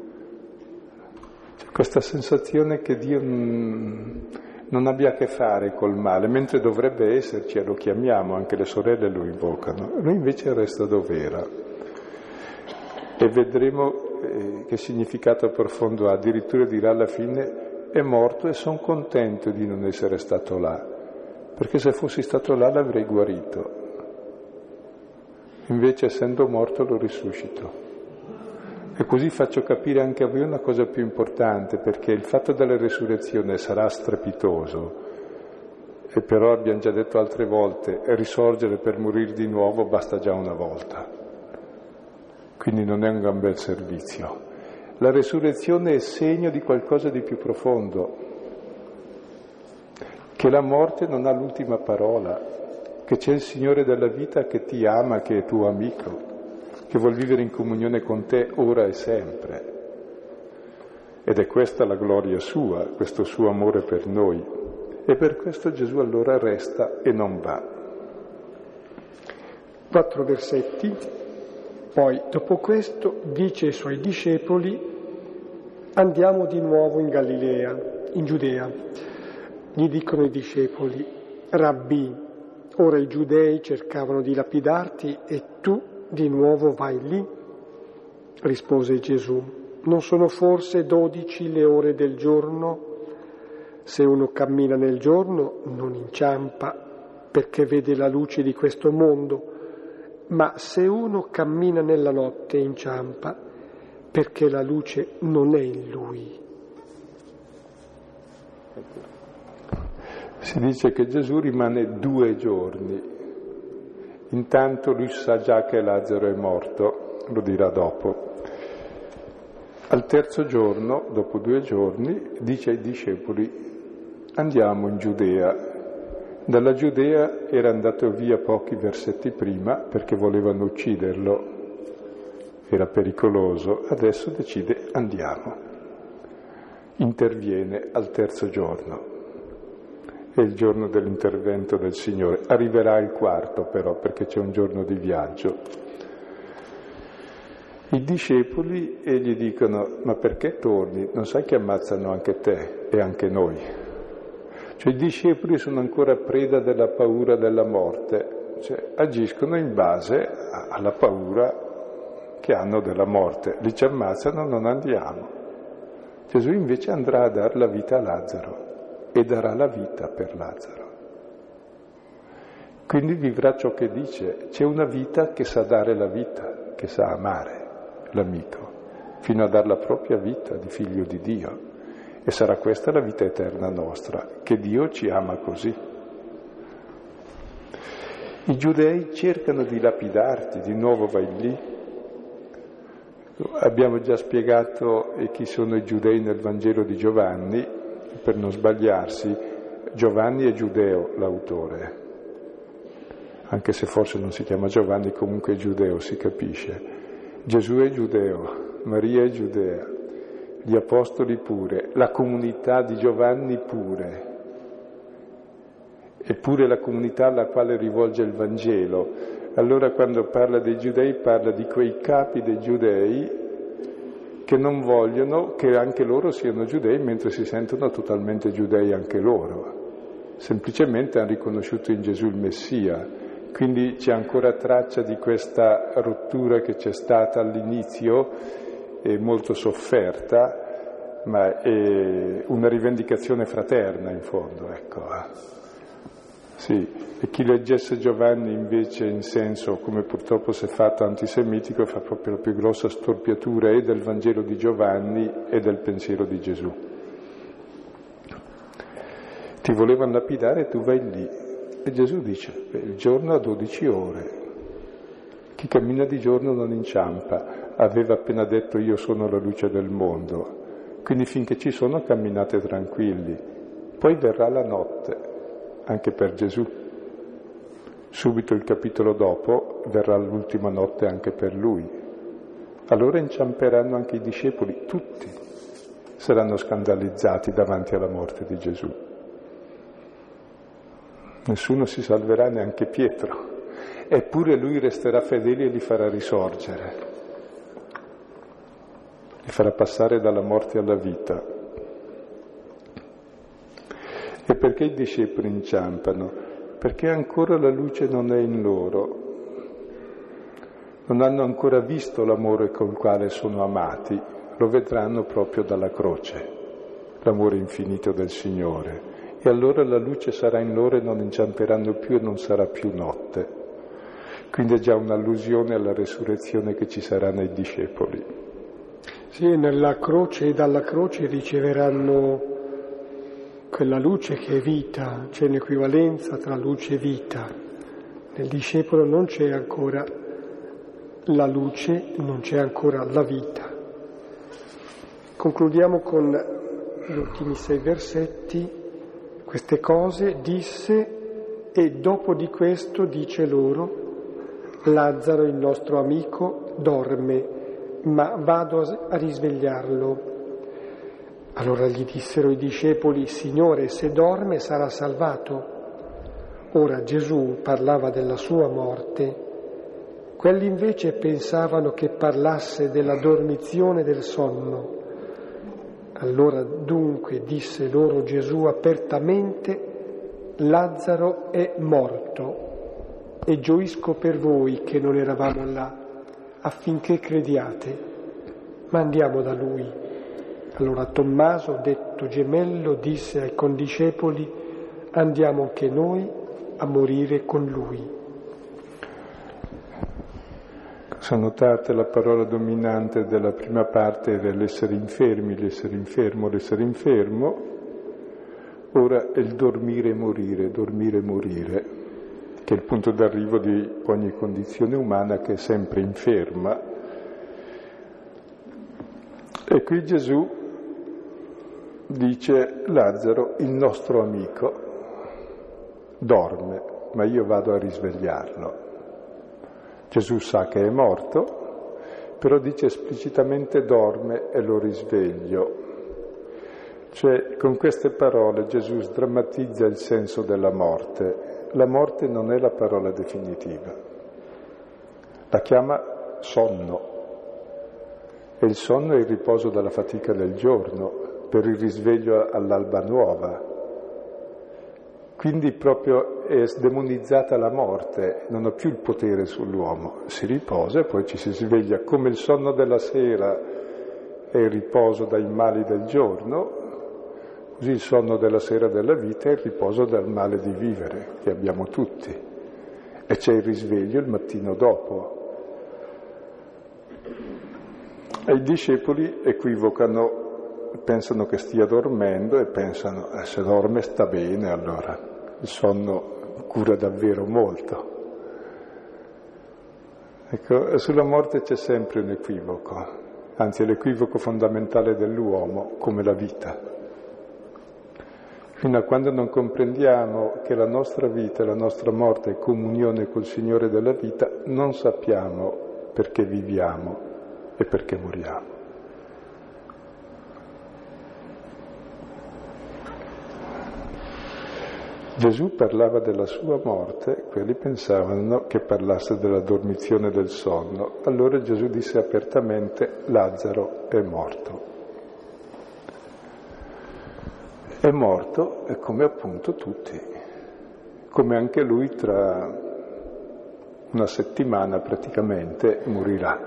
C'è questa sensazione che Dio non abbia a che fare col male, mentre dovrebbe esserci, e lo chiamiamo, anche le sorelle lo invocano. Lui invece resta dov'era. E vedremo eh, che significato profondo ha. Addirittura dirà alla fine: è morto e sono contento di non essere stato là, perché se fossi stato là l'avrei guarito. Invece, essendo morto, lo risuscito. E così faccio capire anche a voi una cosa più importante, perché il fatto della resurrezione sarà strepitoso, e però abbiamo già detto altre volte, risorgere per morire di nuovo basta già una volta. Quindi non è un gran bel servizio. La resurrezione è segno di qualcosa di più profondo, che la morte non ha l'ultima parola, che c'è il Signore della vita che ti ama, che è tuo amico, che vuol vivere in comunione con te ora e sempre. Ed è questa la gloria sua, questo suo amore per noi. E per questo Gesù allora resta e non va. Quattro versetti. Poi, dopo questo, dice ai suoi discepoli: andiamo di nuovo in Galilea, in Giudea. Gli dicono i discepoli: Rabbì, ora i giudei cercavano di lapidarti e tu di nuovo vai lì? Rispose Gesù: non sono forse dodici le ore del giorno? Se uno cammina nel giorno non inciampa, perché vede la luce di questo mondo. Ma se uno cammina nella notte inciampa, perché la luce non è in lui. Si dice che Gesù rimane due giorni. Intanto lui sa già che Lazzaro è morto, lo dirà dopo. Al terzo giorno, dopo due giorni, dice ai discepoli: andiamo in Giudea. Dalla Giudea era andato via pochi versetti prima perché volevano ucciderlo, era pericoloso, adesso decide: andiamo. Interviene al terzo giorno, è il giorno dell'intervento del Signore. Arriverà il quarto però, perché c'è un giorno di viaggio. I discepoli e gli dicono: ma perché torni? Non sai che ammazzano anche te e anche noi? Cioè i discepoli sono ancora preda della paura della morte, cioè agiscono in base alla paura che hanno della morte. Li ci ammazzano, non andiamo. Gesù invece andrà a dar la vita a Lazzaro e darà la vita per Lazzaro. Quindi vivrà ciò che dice. C'è una vita che sa dare la vita, che sa amare l'amico, fino a dar la propria vita di figlio di Dio. E sarà questa la vita eterna nostra, che Dio ci ama così. I giudei cercano di lapidarti, di nuovo vai lì. Abbiamo già spiegato chi sono i giudei nel Vangelo di Giovanni, per non sbagliarsi. Giovanni è giudeo, l'autore, anche se forse non si chiama Giovanni, comunque è giudeo, si capisce. Gesù è giudeo, Maria è giudea, gli apostoli pure, la comunità di Giovanni pure, eppure la comunità alla quale rivolge il Vangelo. Allora quando parla dei giudei parla di quei capi dei giudei che non vogliono che anche loro siano giudei, mentre si sentono totalmente giudei anche loro. Semplicemente hanno riconosciuto in Gesù il Messia. Quindi c'è ancora traccia di questa rottura che c'è stata all'inizio, è molto sofferta, ma è una rivendicazione fraterna in fondo, ecco. Sì, e chi leggesse Giovanni invece in senso, come purtroppo si è fatto, antisemitico, fa proprio la più grossa storpiatura e del Vangelo di Giovanni e del pensiero di Gesù. Ti volevano lapidare e tu vai lì. E Gesù dice, beh, il giorno ha dodici ore. Chi cammina di giorno non inciampa. Aveva appena detto io sono la luce del mondo. Quindi finché ci sono camminate tranquilli. Poi verrà la notte, anche per Gesù. Subito il capitolo dopo verrà l'ultima notte anche per lui. Allora inciamperanno anche i discepoli, tutti saranno scandalizzati davanti alla morte di Gesù. Nessuno si salverà, neanche Pietro, eppure lui resterà fedele e li farà risorgere, li farà passare dalla morte alla vita. E perché i discepoli inciampano? Perché ancora la luce non è in loro, non hanno ancora visto l'amore col quale sono amati, lo vedranno proprio dalla croce, l'amore infinito del Signore. E allora la luce sarà in loro e non inciamperanno più e non sarà più notte. Quindi è già un'allusione alla resurrezione che ci sarà nei discepoli. Sì, nella croce e dalla croce riceveranno quella luce che è vita, c'è un'equivalenza tra luce e vita. Nel discepolo non c'è ancora la luce, non c'è ancora la vita. Concludiamo con gli ultimi sei versetti. Queste cose disse e dopo di questo dice loro: Lazzaro, il nostro amico, dorme, ma vado a risvegliarlo. Allora gli dissero i discepoli: Signore, se dorme sarà salvato. Ora Gesù parlava della sua morte. Quelli invece pensavano che parlasse della dormizione del sonno. Allora dunque disse loro Gesù apertamente: Lazzaro è morto e gioisco per voi che non eravamo là, affinché crediate. Ma andiamo da lui. Allora Tommaso, detto gemello, disse ai condiscepoli: andiamo anche noi a morire con lui. Se notate, la parola dominante della prima parte era l'essere infermi, l'essere infermo, l'essere infermo. Ora è il dormire e morire, dormire e morire, che è il punto d'arrivo di ogni condizione umana che è sempre inferma. E qui Gesù dice: Lazzaro, il nostro amico, dorme, ma io vado a risvegliarlo. Gesù sa che è morto, però dice esplicitamente dorme e lo risveglio. Cioè, con queste parole Gesù sdrammatizza il senso della morte. La morte non è la parola definitiva, la chiama sonno. E il sonno è il riposo dalla fatica del giorno, per il risveglio all'alba nuova. Quindi proprio è sdemonizzata la morte, non ha più il potere sull'uomo, si riposa e poi ci si sveglia, come il sonno della sera è il riposo dai mali del giorno, così il sonno della sera della vita è il riposo dal male di vivere, che abbiamo tutti, e c'è il risveglio il mattino dopo. E i discepoli equivocano, pensano che stia dormendo e pensano, eh, se dorme sta bene, allora il sonno cura davvero molto. Ecco, sulla morte c'è sempre un equivoco, anzi è l'equivoco fondamentale dell'uomo, come la vita. Fino a quando non comprendiamo che la nostra vita e la nostra morte è comunione col Signore della vita, non sappiamo perché viviamo e perché moriamo. Gesù parlava della sua morte, quelli pensavano che parlasse della dormizione del sonno. Allora Gesù disse apertamente: Lazzaro è morto. È morto e come appunto tutti, come anche lui tra una settimana praticamente morirà.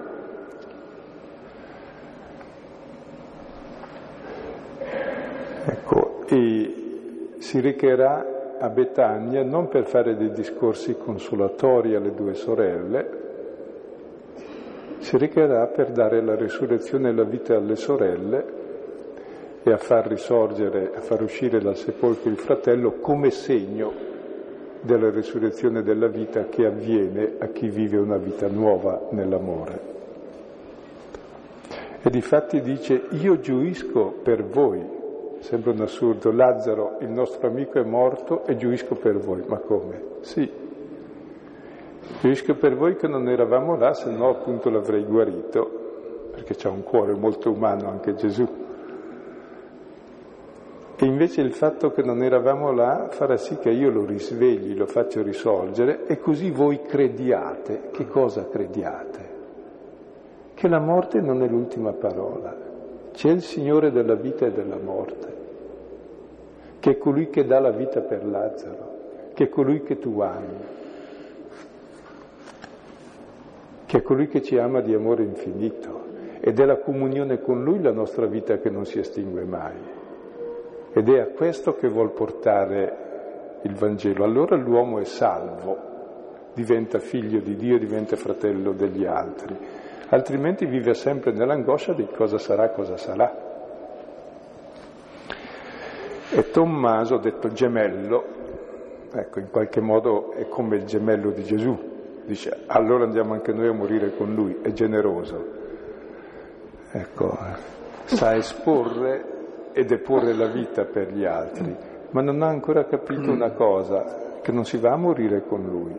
Ecco, e si recherà a Betania non per fare dei discorsi consolatori alle due sorelle, si recherà per dare la resurrezione e la vita alle sorelle e a far risorgere, a far uscire dal sepolcro il fratello come segno della risurrezione della vita che avviene a chi vive una vita nuova nell'amore. E difatti dice: io giuisco per voi. Sembra un assurdo, Lazzaro, il nostro amico, è morto e giuisco per voi. Ma come? Sì, giuisco per voi che non eravamo là, se no appunto l'avrei guarito, perché c'ha un cuore molto umano anche Gesù. E invece il fatto che non eravamo là farà sì che io lo risvegli, lo faccio risorgere, e così voi crediate. Che cosa crediate? Che la morte non è l'ultima parola. C'è il Signore della vita e della morte, che è colui che dà la vita per Lazzaro, che è colui che tu ami, che è colui che ci ama di amore infinito, ed è la comunione con Lui la nostra vita che non si estingue mai. Ed è a questo che vuol portare il Vangelo. Allora l'uomo è salvo, diventa figlio di Dio, diventa fratello degli altri, altrimenti vive sempre nell'angoscia di cosa sarà, cosa sarà. E Tommaso, detto gemello, ecco, in qualche modo è come il gemello di Gesù, dice: allora andiamo anche noi a morire con lui, è generoso, ecco, sa esporre e deporre la vita per gli altri, ma non ha ancora capito una cosa, che non si va a morire con lui.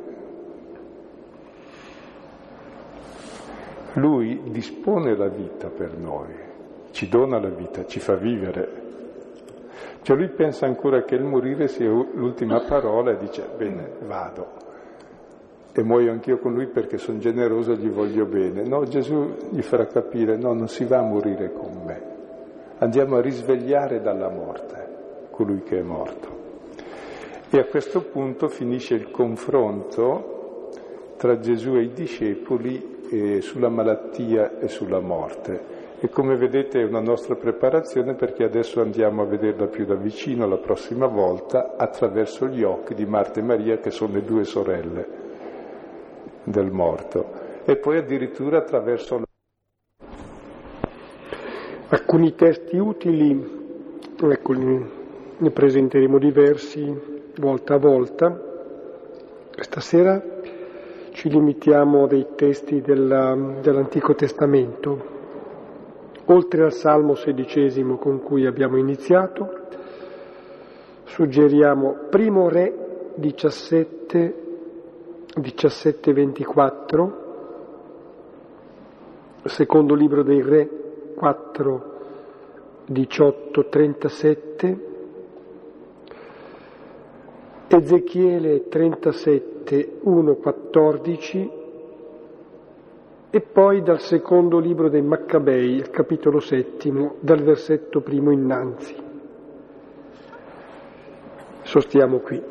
Lui dispone la vita per noi, ci dona la vita, ci fa vivere. Cioè lui pensa ancora che il morire sia l'ultima parola e dice: bene, vado e muoio anch'io con lui perché sono generoso e gli voglio bene. No, Gesù gli farà capire: no, non si va a morire con me, andiamo a risvegliare dalla morte colui che è morto. E a questo punto finisce il confronto tra Gesù e i discepoli eh, sulla malattia e sulla morte. E come vedete è una nostra preparazione, perché adesso andiamo a vederla più da vicino la prossima volta attraverso gli occhi di Marta e Maria, che sono le due sorelle del morto, e poi addirittura attraverso la... Alcuni testi utili, ecco, ne presenteremo diversi volta a volta. Stasera ci limitiamo a dei testi della, dell'Antico Testamento. Oltre al Salmo sedicesimo con cui abbiamo iniziato, suggeriamo Primo Re diciassette, diciassette ventiquattro, Secondo Libro dei Re quattro, diciotto trentasette, Ezechiele trentasette, uno quattordici, e poi dal secondo libro dei Maccabei, il capitolo settimo, dal versetto primo innanzi. Sostiamo qui.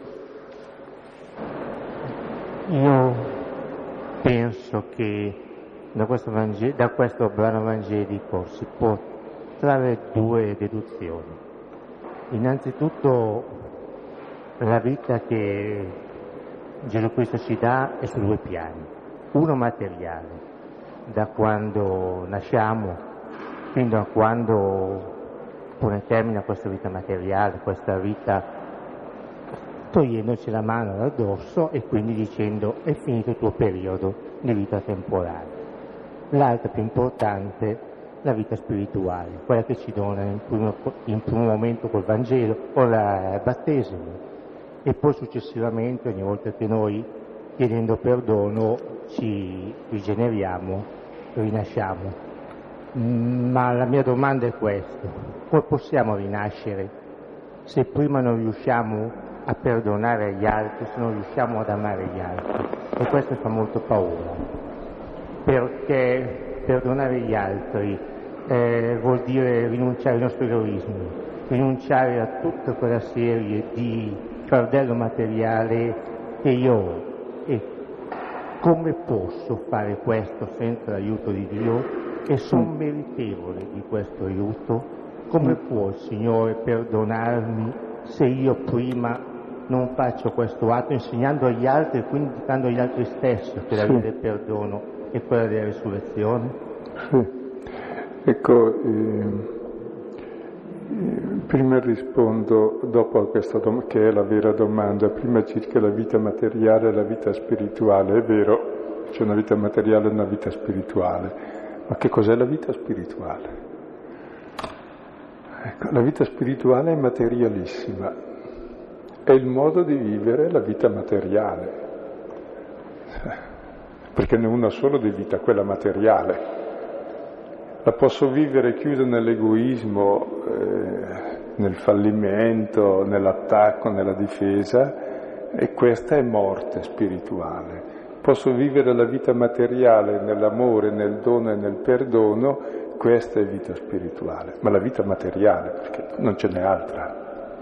Io penso che da questo, Vangelo, da questo brano evangelico si può trarre due deduzioni. Innanzitutto, la vita che Gesù Cristo ci dà è su due piani. Uno materiale, da quando nasciamo fino a quando pone termine a questa vita materiale, questa vita togliendoci la mano dal dorso e quindi dicendo: è finito il tuo periodo di vita temporale. L'altra, più importante, la vita spirituale, quella che ci dona in primo, in primo momento col Vangelo o il battesimo, e poi successivamente, ogni volta che noi, chiedendo perdono, ci rigeneriamo, rinasciamo. Ma la mia domanda è questa: come possiamo rinascere se prima non riusciamo a perdonare gli altri, se non riusciamo ad amare gli altri? E questo fa molto paura, perché perdonare gli altri eh, vuol dire rinunciare ai nostri egoismi, rinunciare a tutta quella serie di fardello materiale che io ho. E come posso fare questo senza l'aiuto di Dio? E sono meritevole di questo aiuto? Come può il Signore perdonarmi se io prima non faccio questo atto, insegnando agli altri e quindi indicando agli altri stessi che la via del perdono è quella della risurrezione? Sì. Ecco, eh, Prima rispondo, dopo a questa domanda, che è la vera domanda, prima circa la vita materiale e la vita spirituale. È vero, c'è una vita materiale e una vita spirituale, ma che cos'è la vita spirituale? Ecco, la vita spirituale è materialissima, è il modo di vivere la vita materiale, perché ne è una solo di vita, quella materiale. La posso vivere chiusa nell'egoismo, eh, nel fallimento, nell'attacco, nella difesa, e questa è morte spirituale. Posso vivere la vita materiale nell'amore, nel dono e nel perdono, questa è vita spirituale. Ma la vita materiale, perché non ce n'è altra.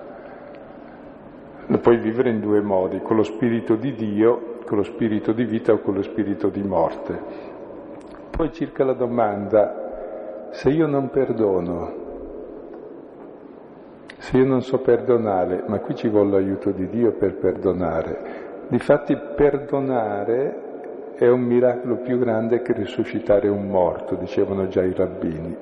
Lo puoi vivere in due modi, con lo spirito di Dio, con lo spirito di vita o con lo spirito di morte. Poi circa la domanda, se io non perdono, se io non so perdonare, ma qui ci vuole l'aiuto di Dio per perdonare. Difatti perdonare è un miracolo più grande che risuscitare un morto, dicevano già i rabbini.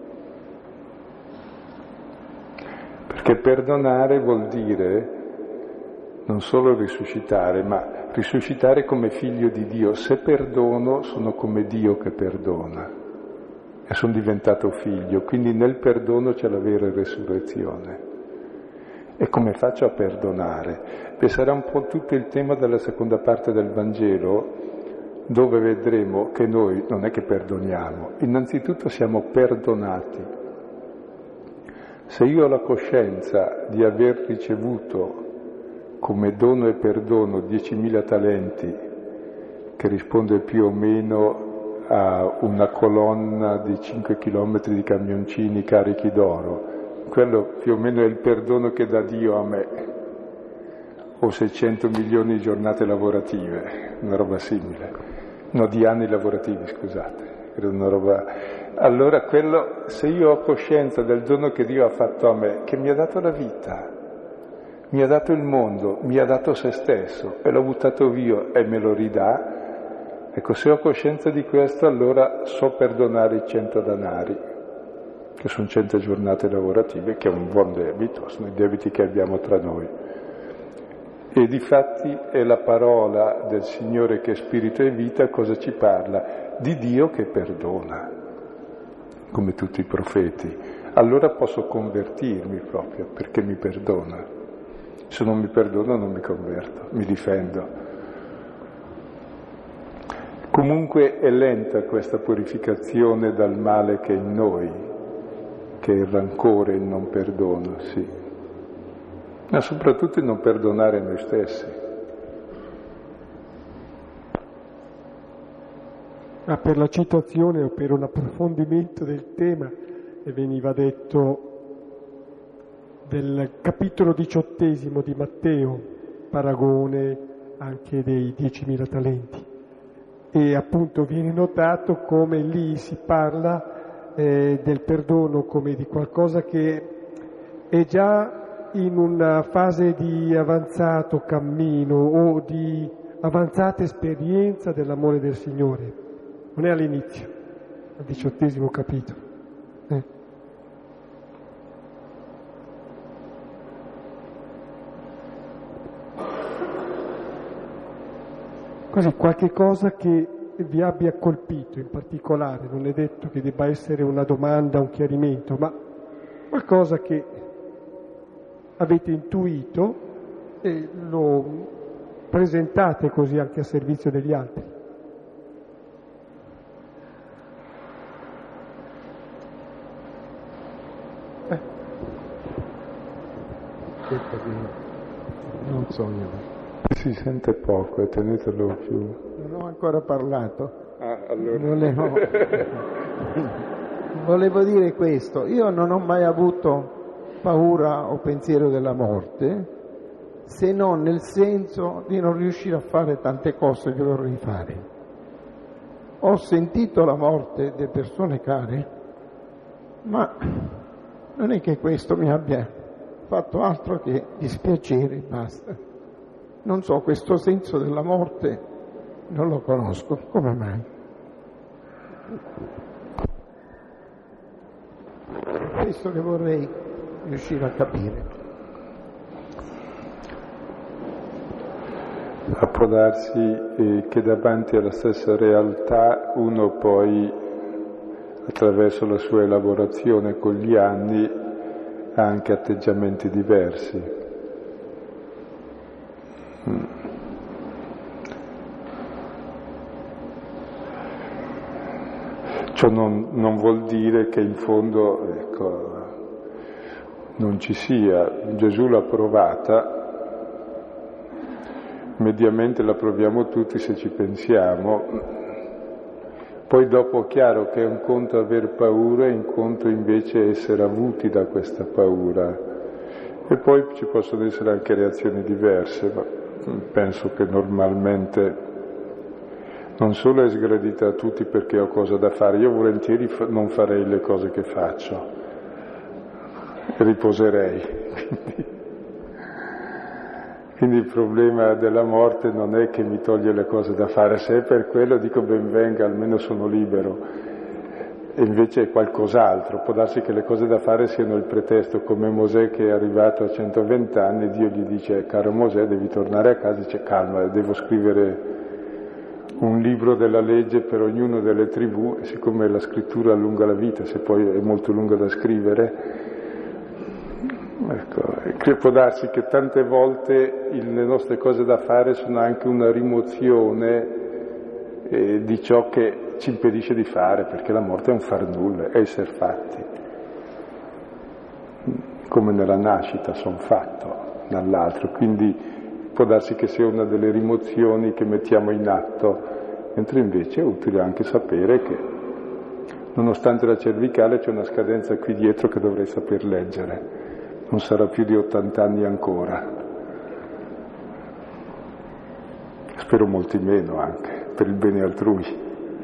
Perché perdonare vuol dire non solo risuscitare, ma risuscitare come figlio di Dio. Se perdono, sono come Dio che perdona. E sono diventato figlio, quindi nel perdono c'è la vera resurrezione. E come faccio a perdonare? Beh, sarà un po' tutto il tema della seconda parte del Vangelo, dove vedremo che noi non è che perdoniamo, innanzitutto siamo perdonati. Se io ho la coscienza di aver ricevuto come dono e perdono diecimila talenti, che risponde più o meno a una colonna di cinque chilometri di camioncini carichi d'oro, quello più o meno è il perdono che dà Dio a me, o seicento milioni di giornate lavorative, una roba simile, no, di anni lavorativi, scusate, era una roba. Allora quello, se io ho coscienza del dono che Dio ha fatto a me, che mi ha dato la vita, mi ha dato il mondo, mi ha dato se stesso e l'ho buttato via e me lo ridà. Ecco, se ho coscienza di questo, allora so perdonare i cento danari, che sono cento giornate lavorative, che è un buon debito, sono i debiti che abbiamo tra noi. E difatti è la parola del Signore che è spirito e vita, cosa ci parla? Di Dio che perdona, come tutti i profeti. Allora posso convertirmi proprio, perché mi perdona. Se non mi perdona non mi converto, mi difendo. Comunque è lenta questa purificazione dal male che è in noi, che è il rancore, il non perdono, sì. Ma soprattutto il non perdonare noi stessi. Ma per la citazione o per un approfondimento del tema, veniva detto del capitolo diciottesimo di Matteo, paragone anche dei diecimila talenti. E appunto viene notato come lì si parla eh, del perdono come di qualcosa che è già in una fase di avanzato cammino o di avanzata esperienza dell'amore del Signore, non è all'inizio, al diciottesimo capitolo. Eh. Così, qualche cosa che vi abbia colpito in particolare, non è detto che debba essere una domanda, un chiarimento, ma qualcosa che avete intuito e lo presentate così anche a servizio degli altri. Eh. Non so io. Si sente poco, e tenetelo più. Non ho ancora parlato. Ah, allora. Volevo... Volevo dire questo, io non ho mai avuto paura o pensiero della morte, se non nel senso di non riuscire a fare tante cose che vorrei fare. Ho sentito la morte delle persone care, ma non è che questo mi abbia fatto altro che dispiacere, basta. Non so, questo senso della morte non lo conosco, come mai? Questo che vorrei riuscire a capire. Può darsi eh, che davanti alla stessa realtà uno poi, attraverso la sua elaborazione con gli anni, ha anche atteggiamenti diversi. Mm. Ciò non, non vuol dire che in fondo, ecco, non ci sia. Gesù l'ha provata, mediamente la proviamo tutti se ci pensiamo, poi dopo è chiaro che è un conto aver paura e un conto invece essere avuti da questa paura, e poi ci possono essere anche reazioni diverse, ma penso che normalmente non solo è sgradita a tutti perché ho cosa da fare, io volentieri non farei le cose che faccio, riposerei. Quindi il problema della morte non è che mi toglie le cose da fare, se è per quello dico ben venga, almeno sono libero, e invece è qualcos'altro. Può darsi che le cose da fare siano il pretesto, come Mosè che è arrivato a centoventi anni, Dio gli dice: caro Mosè, devi tornare a casa, dice: calma, devo scrivere un libro della legge per ognuno delle tribù, e siccome la scrittura allunga la vita, se poi è molto lunga da scrivere, ecco, può darsi che tante volte le nostre cose da fare sono anche una rimozione eh, di ciò che ci impedisce di fare, perché la morte è un far nulla, è essere fatti. Come nella nascita sono fatto dall'altro, quindi può darsi che sia una delle rimozioni che mettiamo in atto, mentre invece è utile anche sapere che nonostante la cervicale c'è una scadenza qui dietro che dovrei saper leggere. Non sarà più di ottanta anni ancora. Spero molti meno anche, per il bene altrui.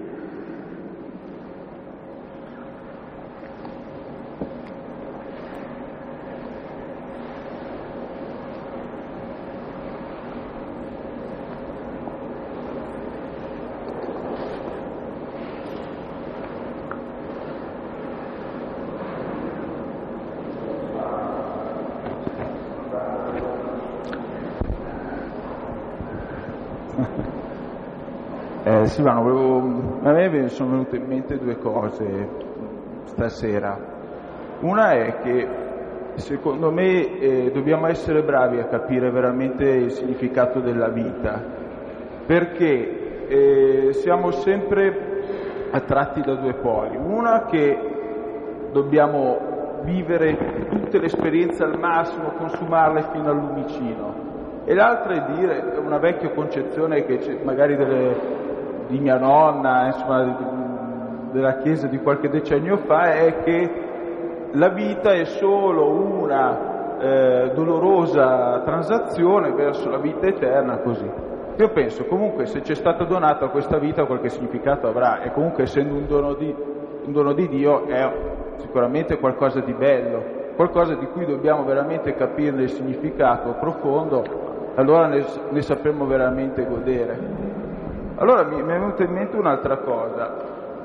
Eh, Silvano, volevo, a me sono venute in mente due cose stasera. Una è che secondo me eh, dobbiamo essere bravi a capire veramente il significato della vita, perché eh, siamo sempre attratti da due poli. Una, che dobbiamo vivere tutte le esperienze al massimo, consumarle fino al lumicino, e l'altra è dire, una vecchia concezione che c'è magari delle di mia nonna, insomma, della Chiesa di qualche decennio fa, è che la vita è solo una eh, dolorosa transazione verso la vita eterna, così. Io penso comunque se ci è stata donata questa vita qualche significato avrà, e comunque essendo un dono di, un dono di Dio è sicuramente qualcosa di bello, qualcosa di cui dobbiamo veramente capire il significato profondo, allora ne, ne sapremo veramente godere. Allora mi, mi è venuta in mente un'altra cosa,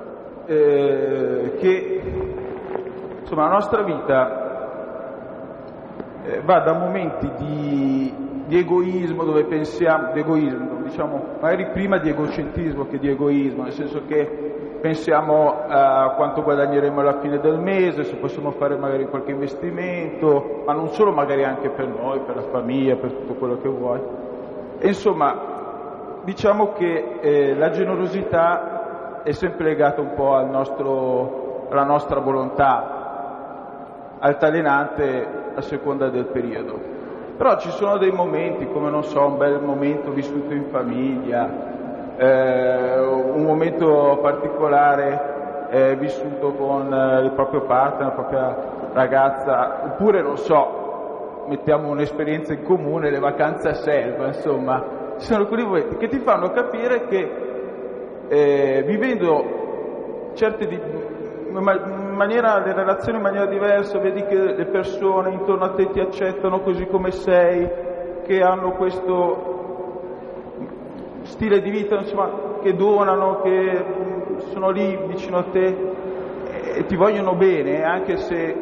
eh, che insomma la nostra vita eh, va da momenti di, di egoismo, dove pensiamo, di egoismo, diciamo, magari prima di egocentrismo che di egoismo, nel senso che pensiamo a quanto guadagneremo alla fine del mese, se possiamo fare magari qualche investimento, ma non solo, magari anche per noi, per la famiglia, per tutto quello che vuoi. E insomma, diciamo che eh, la generosità è sempre legata un po' al nostro, alla nostra volontà, altalenante a seconda del periodo. Però ci sono dei momenti, come non so, un bel momento vissuto in famiglia, eh, un momento particolare eh, vissuto con eh, il proprio partner, la propria ragazza, oppure non so, mettiamo un'esperienza in comune, le vacanze a Selva, insomma. Ci sono quei momenti che ti fanno capire che eh, vivendo certe di, in maniera, le relazioni in maniera diversa, vedi che le persone intorno a te ti accettano così come sei, che hanno questo stile di vita, insomma, che donano, che sono lì vicino a te e ti vogliono bene, anche se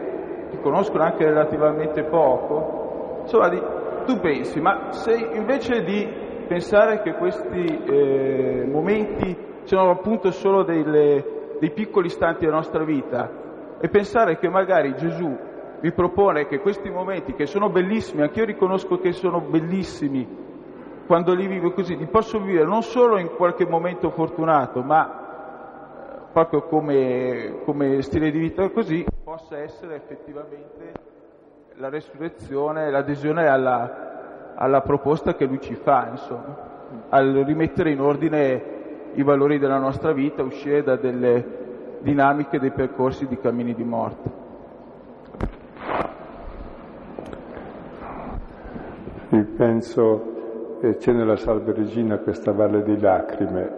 ti conoscono anche relativamente poco, insomma, di, tu pensi, ma se invece di pensare che questi eh, momenti sono appunto solo delle, dei piccoli istanti della nostra vita, e pensare che magari Gesù vi propone che questi momenti, che sono bellissimi, anche io riconosco che sono bellissimi, quando li vivo così, li posso vivere non solo in qualche momento fortunato, ma proprio come, come stile di vita così, possa essere effettivamente la resurrezione, l'adesione alla, alla proposta che lui ci fa, insomma, al rimettere in ordine i valori della nostra vita, uscire da delle dinamiche, dei percorsi di cammini di morte. Io penso, e c'è nella Salve Regina questa valle di lacrime,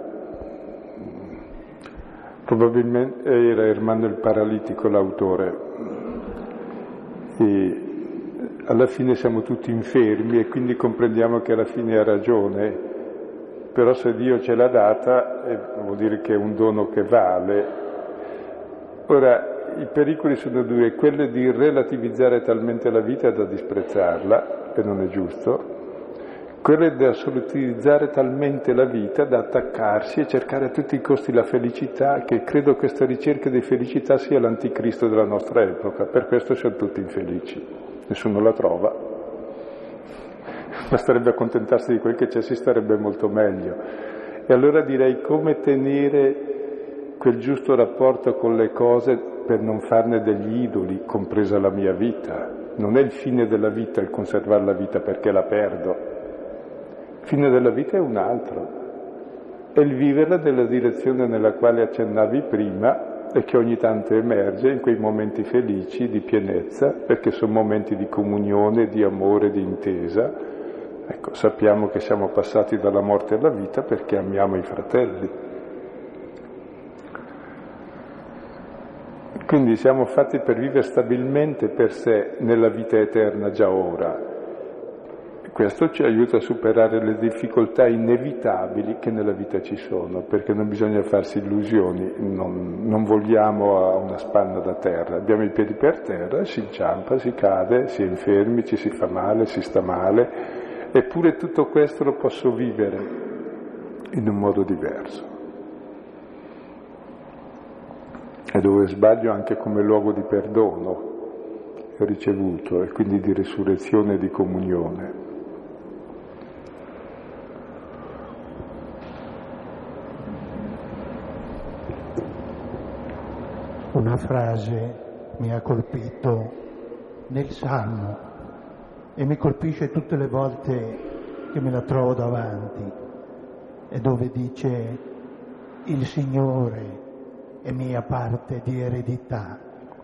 probabilmente era Ermanno il Paralitico l'autore, e alla fine siamo tutti infermi e quindi comprendiamo che alla fine ha ragione, però se Dio ce l'ha data eh, vuol dire che è un dono che vale. Ora, i pericoli sono due: quello di relativizzare talmente la vita da disprezzarla, e non è giusto, quello è di assolutizzare talmente la vita da attaccarsi e cercare a tutti i costi la felicità, che credo questa ricerca di felicità sia l'anticristo della nostra epoca. Per questo siamo tutti infelici, nessuno la trova. Basterebbe accontentarsi di quel che c'è, si starebbe molto meglio. E allora direi: come tenere quel giusto rapporto con le cose per non farne degli idoli, compresa la mia vita. Non è il fine della vita il conservare la vita perché la perdo. Il fine della vita è un altro, è il viverla nella direzione nella quale accennavi prima e che ogni tanto emerge in quei momenti felici di pienezza, perché sono momenti di comunione, di amore, di intesa. Ecco, sappiamo che siamo passati dalla morte alla vita perché amiamo i fratelli. Quindi siamo fatti per vivere stabilmente per sé nella vita eterna già ora. Questo ci aiuta a superare le difficoltà inevitabili che nella vita ci sono, perché non bisogna farsi illusioni, non, non vogliamo a una spanna da terra, abbiamo i piedi per terra, si inciampa, si cade, si è infermi, ci si fa male, si sta male, eppure tutto questo lo posso vivere in un modo diverso. E dove sbaglio anche come luogo di perdono ricevuto e quindi di risurrezione e di comunione. Una frase mi ha colpito nel Salmo e mi colpisce tutte le volte che me la trovo davanti, è dove dice: il Signore è mia parte di eredità.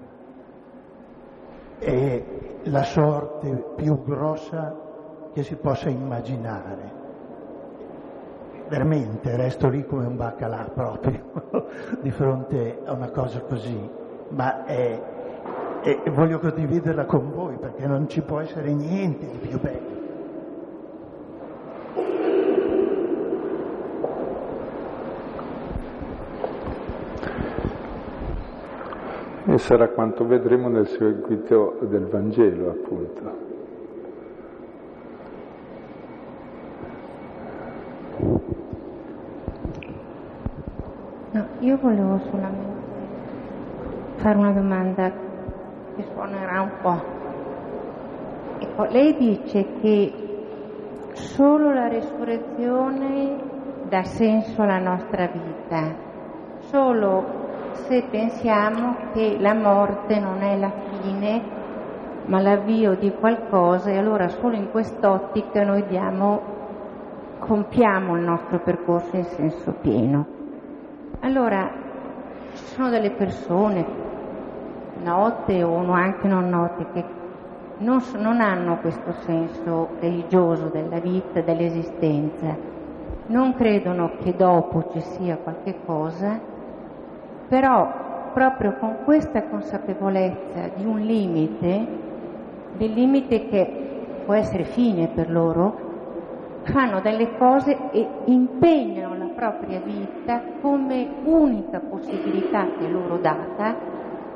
È la sorte più grossa che si possa immaginare. Veramente resto lì come un baccalà proprio di fronte a una cosa così, ma è, è, voglio condividerla con voi perché non ci può essere niente di più bello. E sarà quanto vedremo nel seguito del Vangelo, appunto. No, io volevo solamente fare una domanda che suonerà un po'. Ecco, lei dice che solo la risurrezione dà senso alla nostra vita, solo se pensiamo che la morte non è la fine, ma l'avvio di qualcosa, e allora solo in quest'ottica noi diamo, compiamo il nostro percorso in senso pieno. Allora, ci sono delle persone, note o anche non note, che non, non hanno questo senso religioso della vita, dell'esistenza, non credono che dopo ci sia qualche cosa, però proprio con questa consapevolezza di un limite, del limite che può essere fine per loro, fanno delle cose e impegnano la propria vita come unica possibilità che è loro data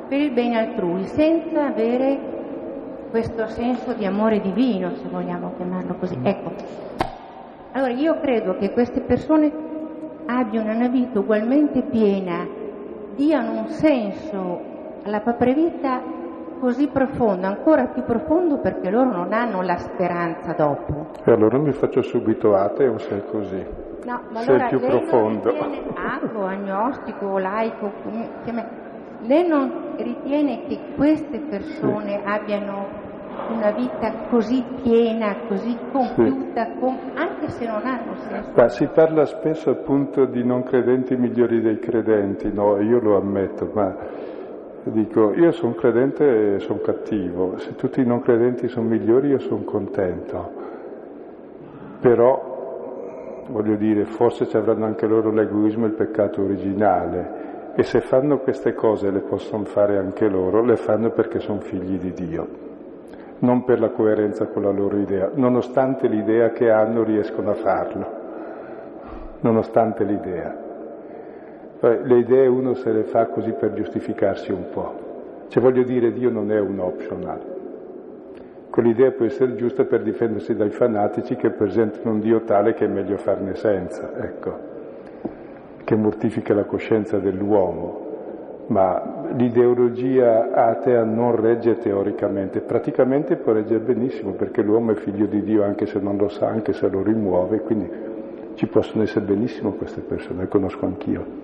per il bene altrui, senza avere questo senso di amore divino, se vogliamo chiamarlo così. Ecco, allora io credo che queste persone abbiano una vita ugualmente piena, diano un senso alla propria vita così profondo, ancora più profondo, perché loro non hanno la speranza dopo. E allora mi faccio subito ateo se è così. No, ma se allora è più lei profondo. non ritiene ateo, agnostico, laico, lei non ritiene che queste persone sì. abbiano una vita così piena, così compiuta, sì. com- anche se non hanno senso? Ma si parla spesso appunto di non credenti migliori dei credenti, no, io lo ammetto, ma dico, io sono credente e sono cattivo, se tutti i non credenti sono migliori io sono contento, però voglio dire, forse ci avranno anche loro l'egoismo e il peccato originale, e se fanno queste cose, le possono fare anche loro, le fanno perché sono figli di Dio, non per la coerenza con la loro idea, nonostante l'idea che hanno riescono a farlo, nonostante l'idea. Poi, le idee uno se le fa così per giustificarsi un po', cioè voglio dire, Dio non è un optional. Quell'idea può essere giusta per difendersi dai fanatici che presentano un Dio tale che è meglio farne senza, ecco, che mortifica la coscienza dell'uomo. Ma l'ideologia atea non regge teoricamente, praticamente può reggere benissimo, perché l'uomo è figlio di Dio anche se non lo sa, anche se lo rimuove, quindi ci possono essere benissimo queste persone, le conosco anch'io.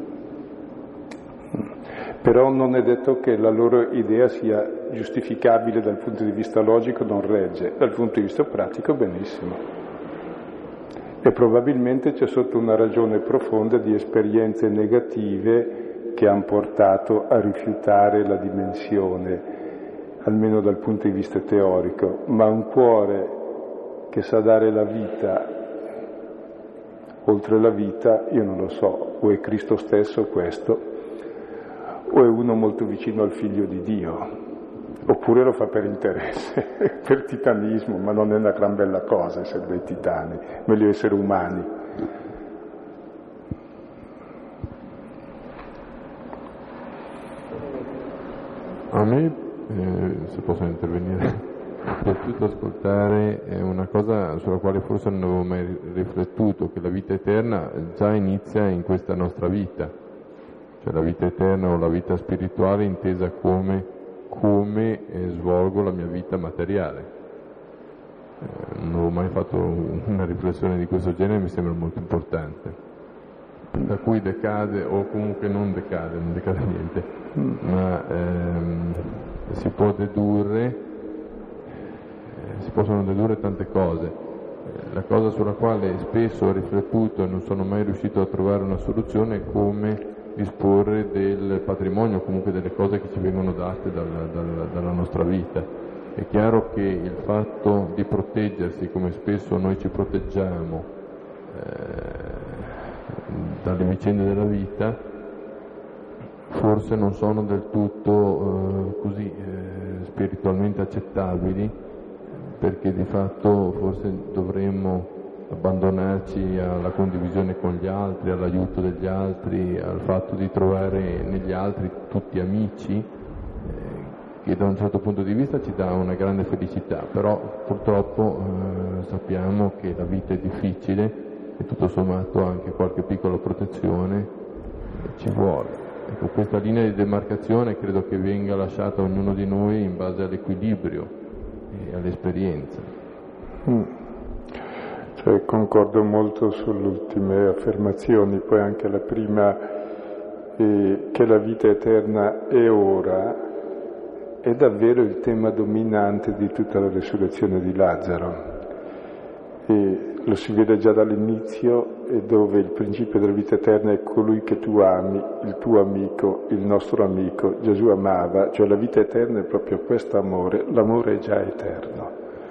Però non è detto che la loro idea sia giustificabile dal punto di vista logico, non regge, dal punto di vista pratico benissimo. E probabilmente c'è sotto una ragione profonda di esperienze negative che hanno portato a rifiutare la dimensione, almeno dal punto di vista teorico, ma un cuore che sa dare la vita oltre la vita, io non lo so, o è Cristo stesso questo, o è uno molto vicino al figlio di Dio, oppure lo fa per interesse, per titanismo, ma non è una gran bella cosa essere dei titani, meglio essere umani. A me, eh, se posso intervenire, è piaciuto ascoltare eh, una cosa sulla quale forse non avevo mai riflettuto, che la vita eterna già inizia in questa nostra vita, cioè la vita eterna o la vita spirituale intesa come, come eh, svolgo la mia vita materiale. Eh, non avevo mai fatto una riflessione di questo genere, mi sembra molto importante. Da cui decade, o comunque non decade, non decade niente, ma ehm, si può dedurre, eh, si possono dedurre tante cose. Eh, la cosa sulla quale spesso ho riflettuto e non sono mai riuscito a trovare una soluzione è come disporre del patrimonio, comunque delle cose che ci vengono date dalla, dalla, dalla nostra vita. È chiaro che il fatto di proteggersi, come spesso noi ci proteggiamo, eh, dalle vicende della vita, forse non sono del tutto eh, così eh, spiritualmente accettabili, perché di fatto forse dovremmo abbandonarci alla condivisione con gli altri, all'aiuto degli altri, al fatto di trovare negli altri tutti amici, eh, che da un certo punto di vista ci dà una grande felicità, però purtroppo eh, sappiamo che la vita è difficile e tutto sommato anche qualche piccola protezione ci vuole. Ecco, questa linea di demarcazione credo che venga lasciata a ognuno di noi in base all'equilibrio e all'esperienza. Mm. Cioè, concordo molto sulle ultime affermazioni, poi anche la prima, eh, che la vita eterna è ora, è davvero il tema dominante di tutta la resurrezione di Lazzaro. E lo si vede già dall'inizio, e dove il principio della vita eterna è colui che tu ami, il tuo amico, il nostro amico. Gesù amava, cioè la vita eterna è proprio questo amore, l'amore è già eterno.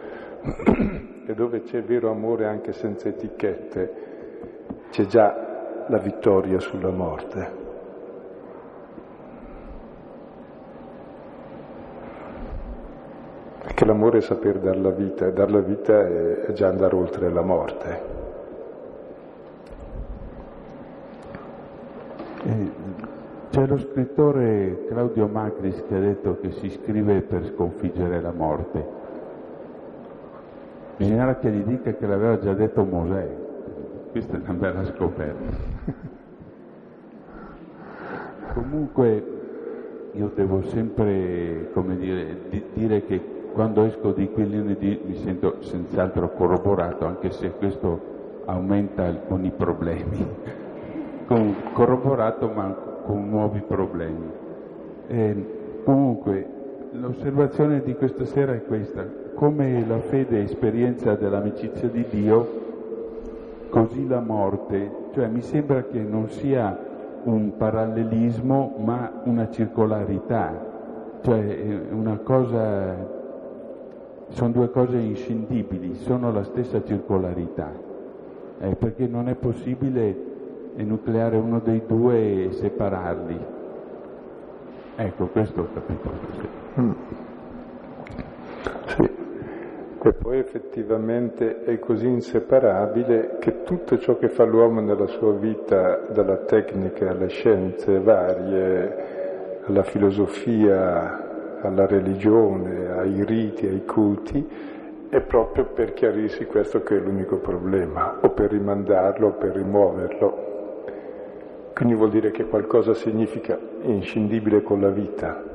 E dove c'è vero amore anche senza etichette, c'è già la vittoria sulla morte. Perché l'amore è saper dar la vita, e dar la vita è già andare oltre la morte. E C'è lo scrittore Claudio Macris che ha detto che si scrive per sconfiggere la morte. Bisognerà che gli dica che l'aveva già detto Mosè. Questa è una bella scoperta. Comunque io devo sempre, come dire, di, dire che quando esco di quel lunedì mi sento senz'altro corroborato, anche se questo aumenta alcuni problemi. Con, corroborato ma con nuovi problemi. E, comunque l'osservazione di questa sera è questa: come la fede è esperienza dell'amicizia di Dio, così la morte, cioè mi sembra che non sia un parallelismo ma una circolarità, cioè una cosa, sono due cose inscindibili, sono la stessa circolarità, eh, perché non è possibile enucleare uno dei due e separarli. Ecco, questo ho capito. Mm. Sì, e poi effettivamente è così inseparabile che tutto ciò che fa l'uomo nella sua vita, dalla tecnica alle scienze varie, alla filosofia, alla religione, ai riti, ai culti, è proprio per chiarirsi questo che è l'unico problema, o per rimandarlo o per rimuoverlo. Quindi vuol dire che qualcosa significa inscindibile con la vita.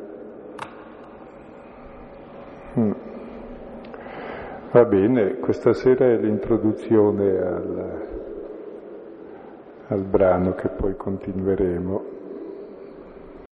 Mm. Va bene, questa sera è l'introduzione al, al brano che poi continueremo.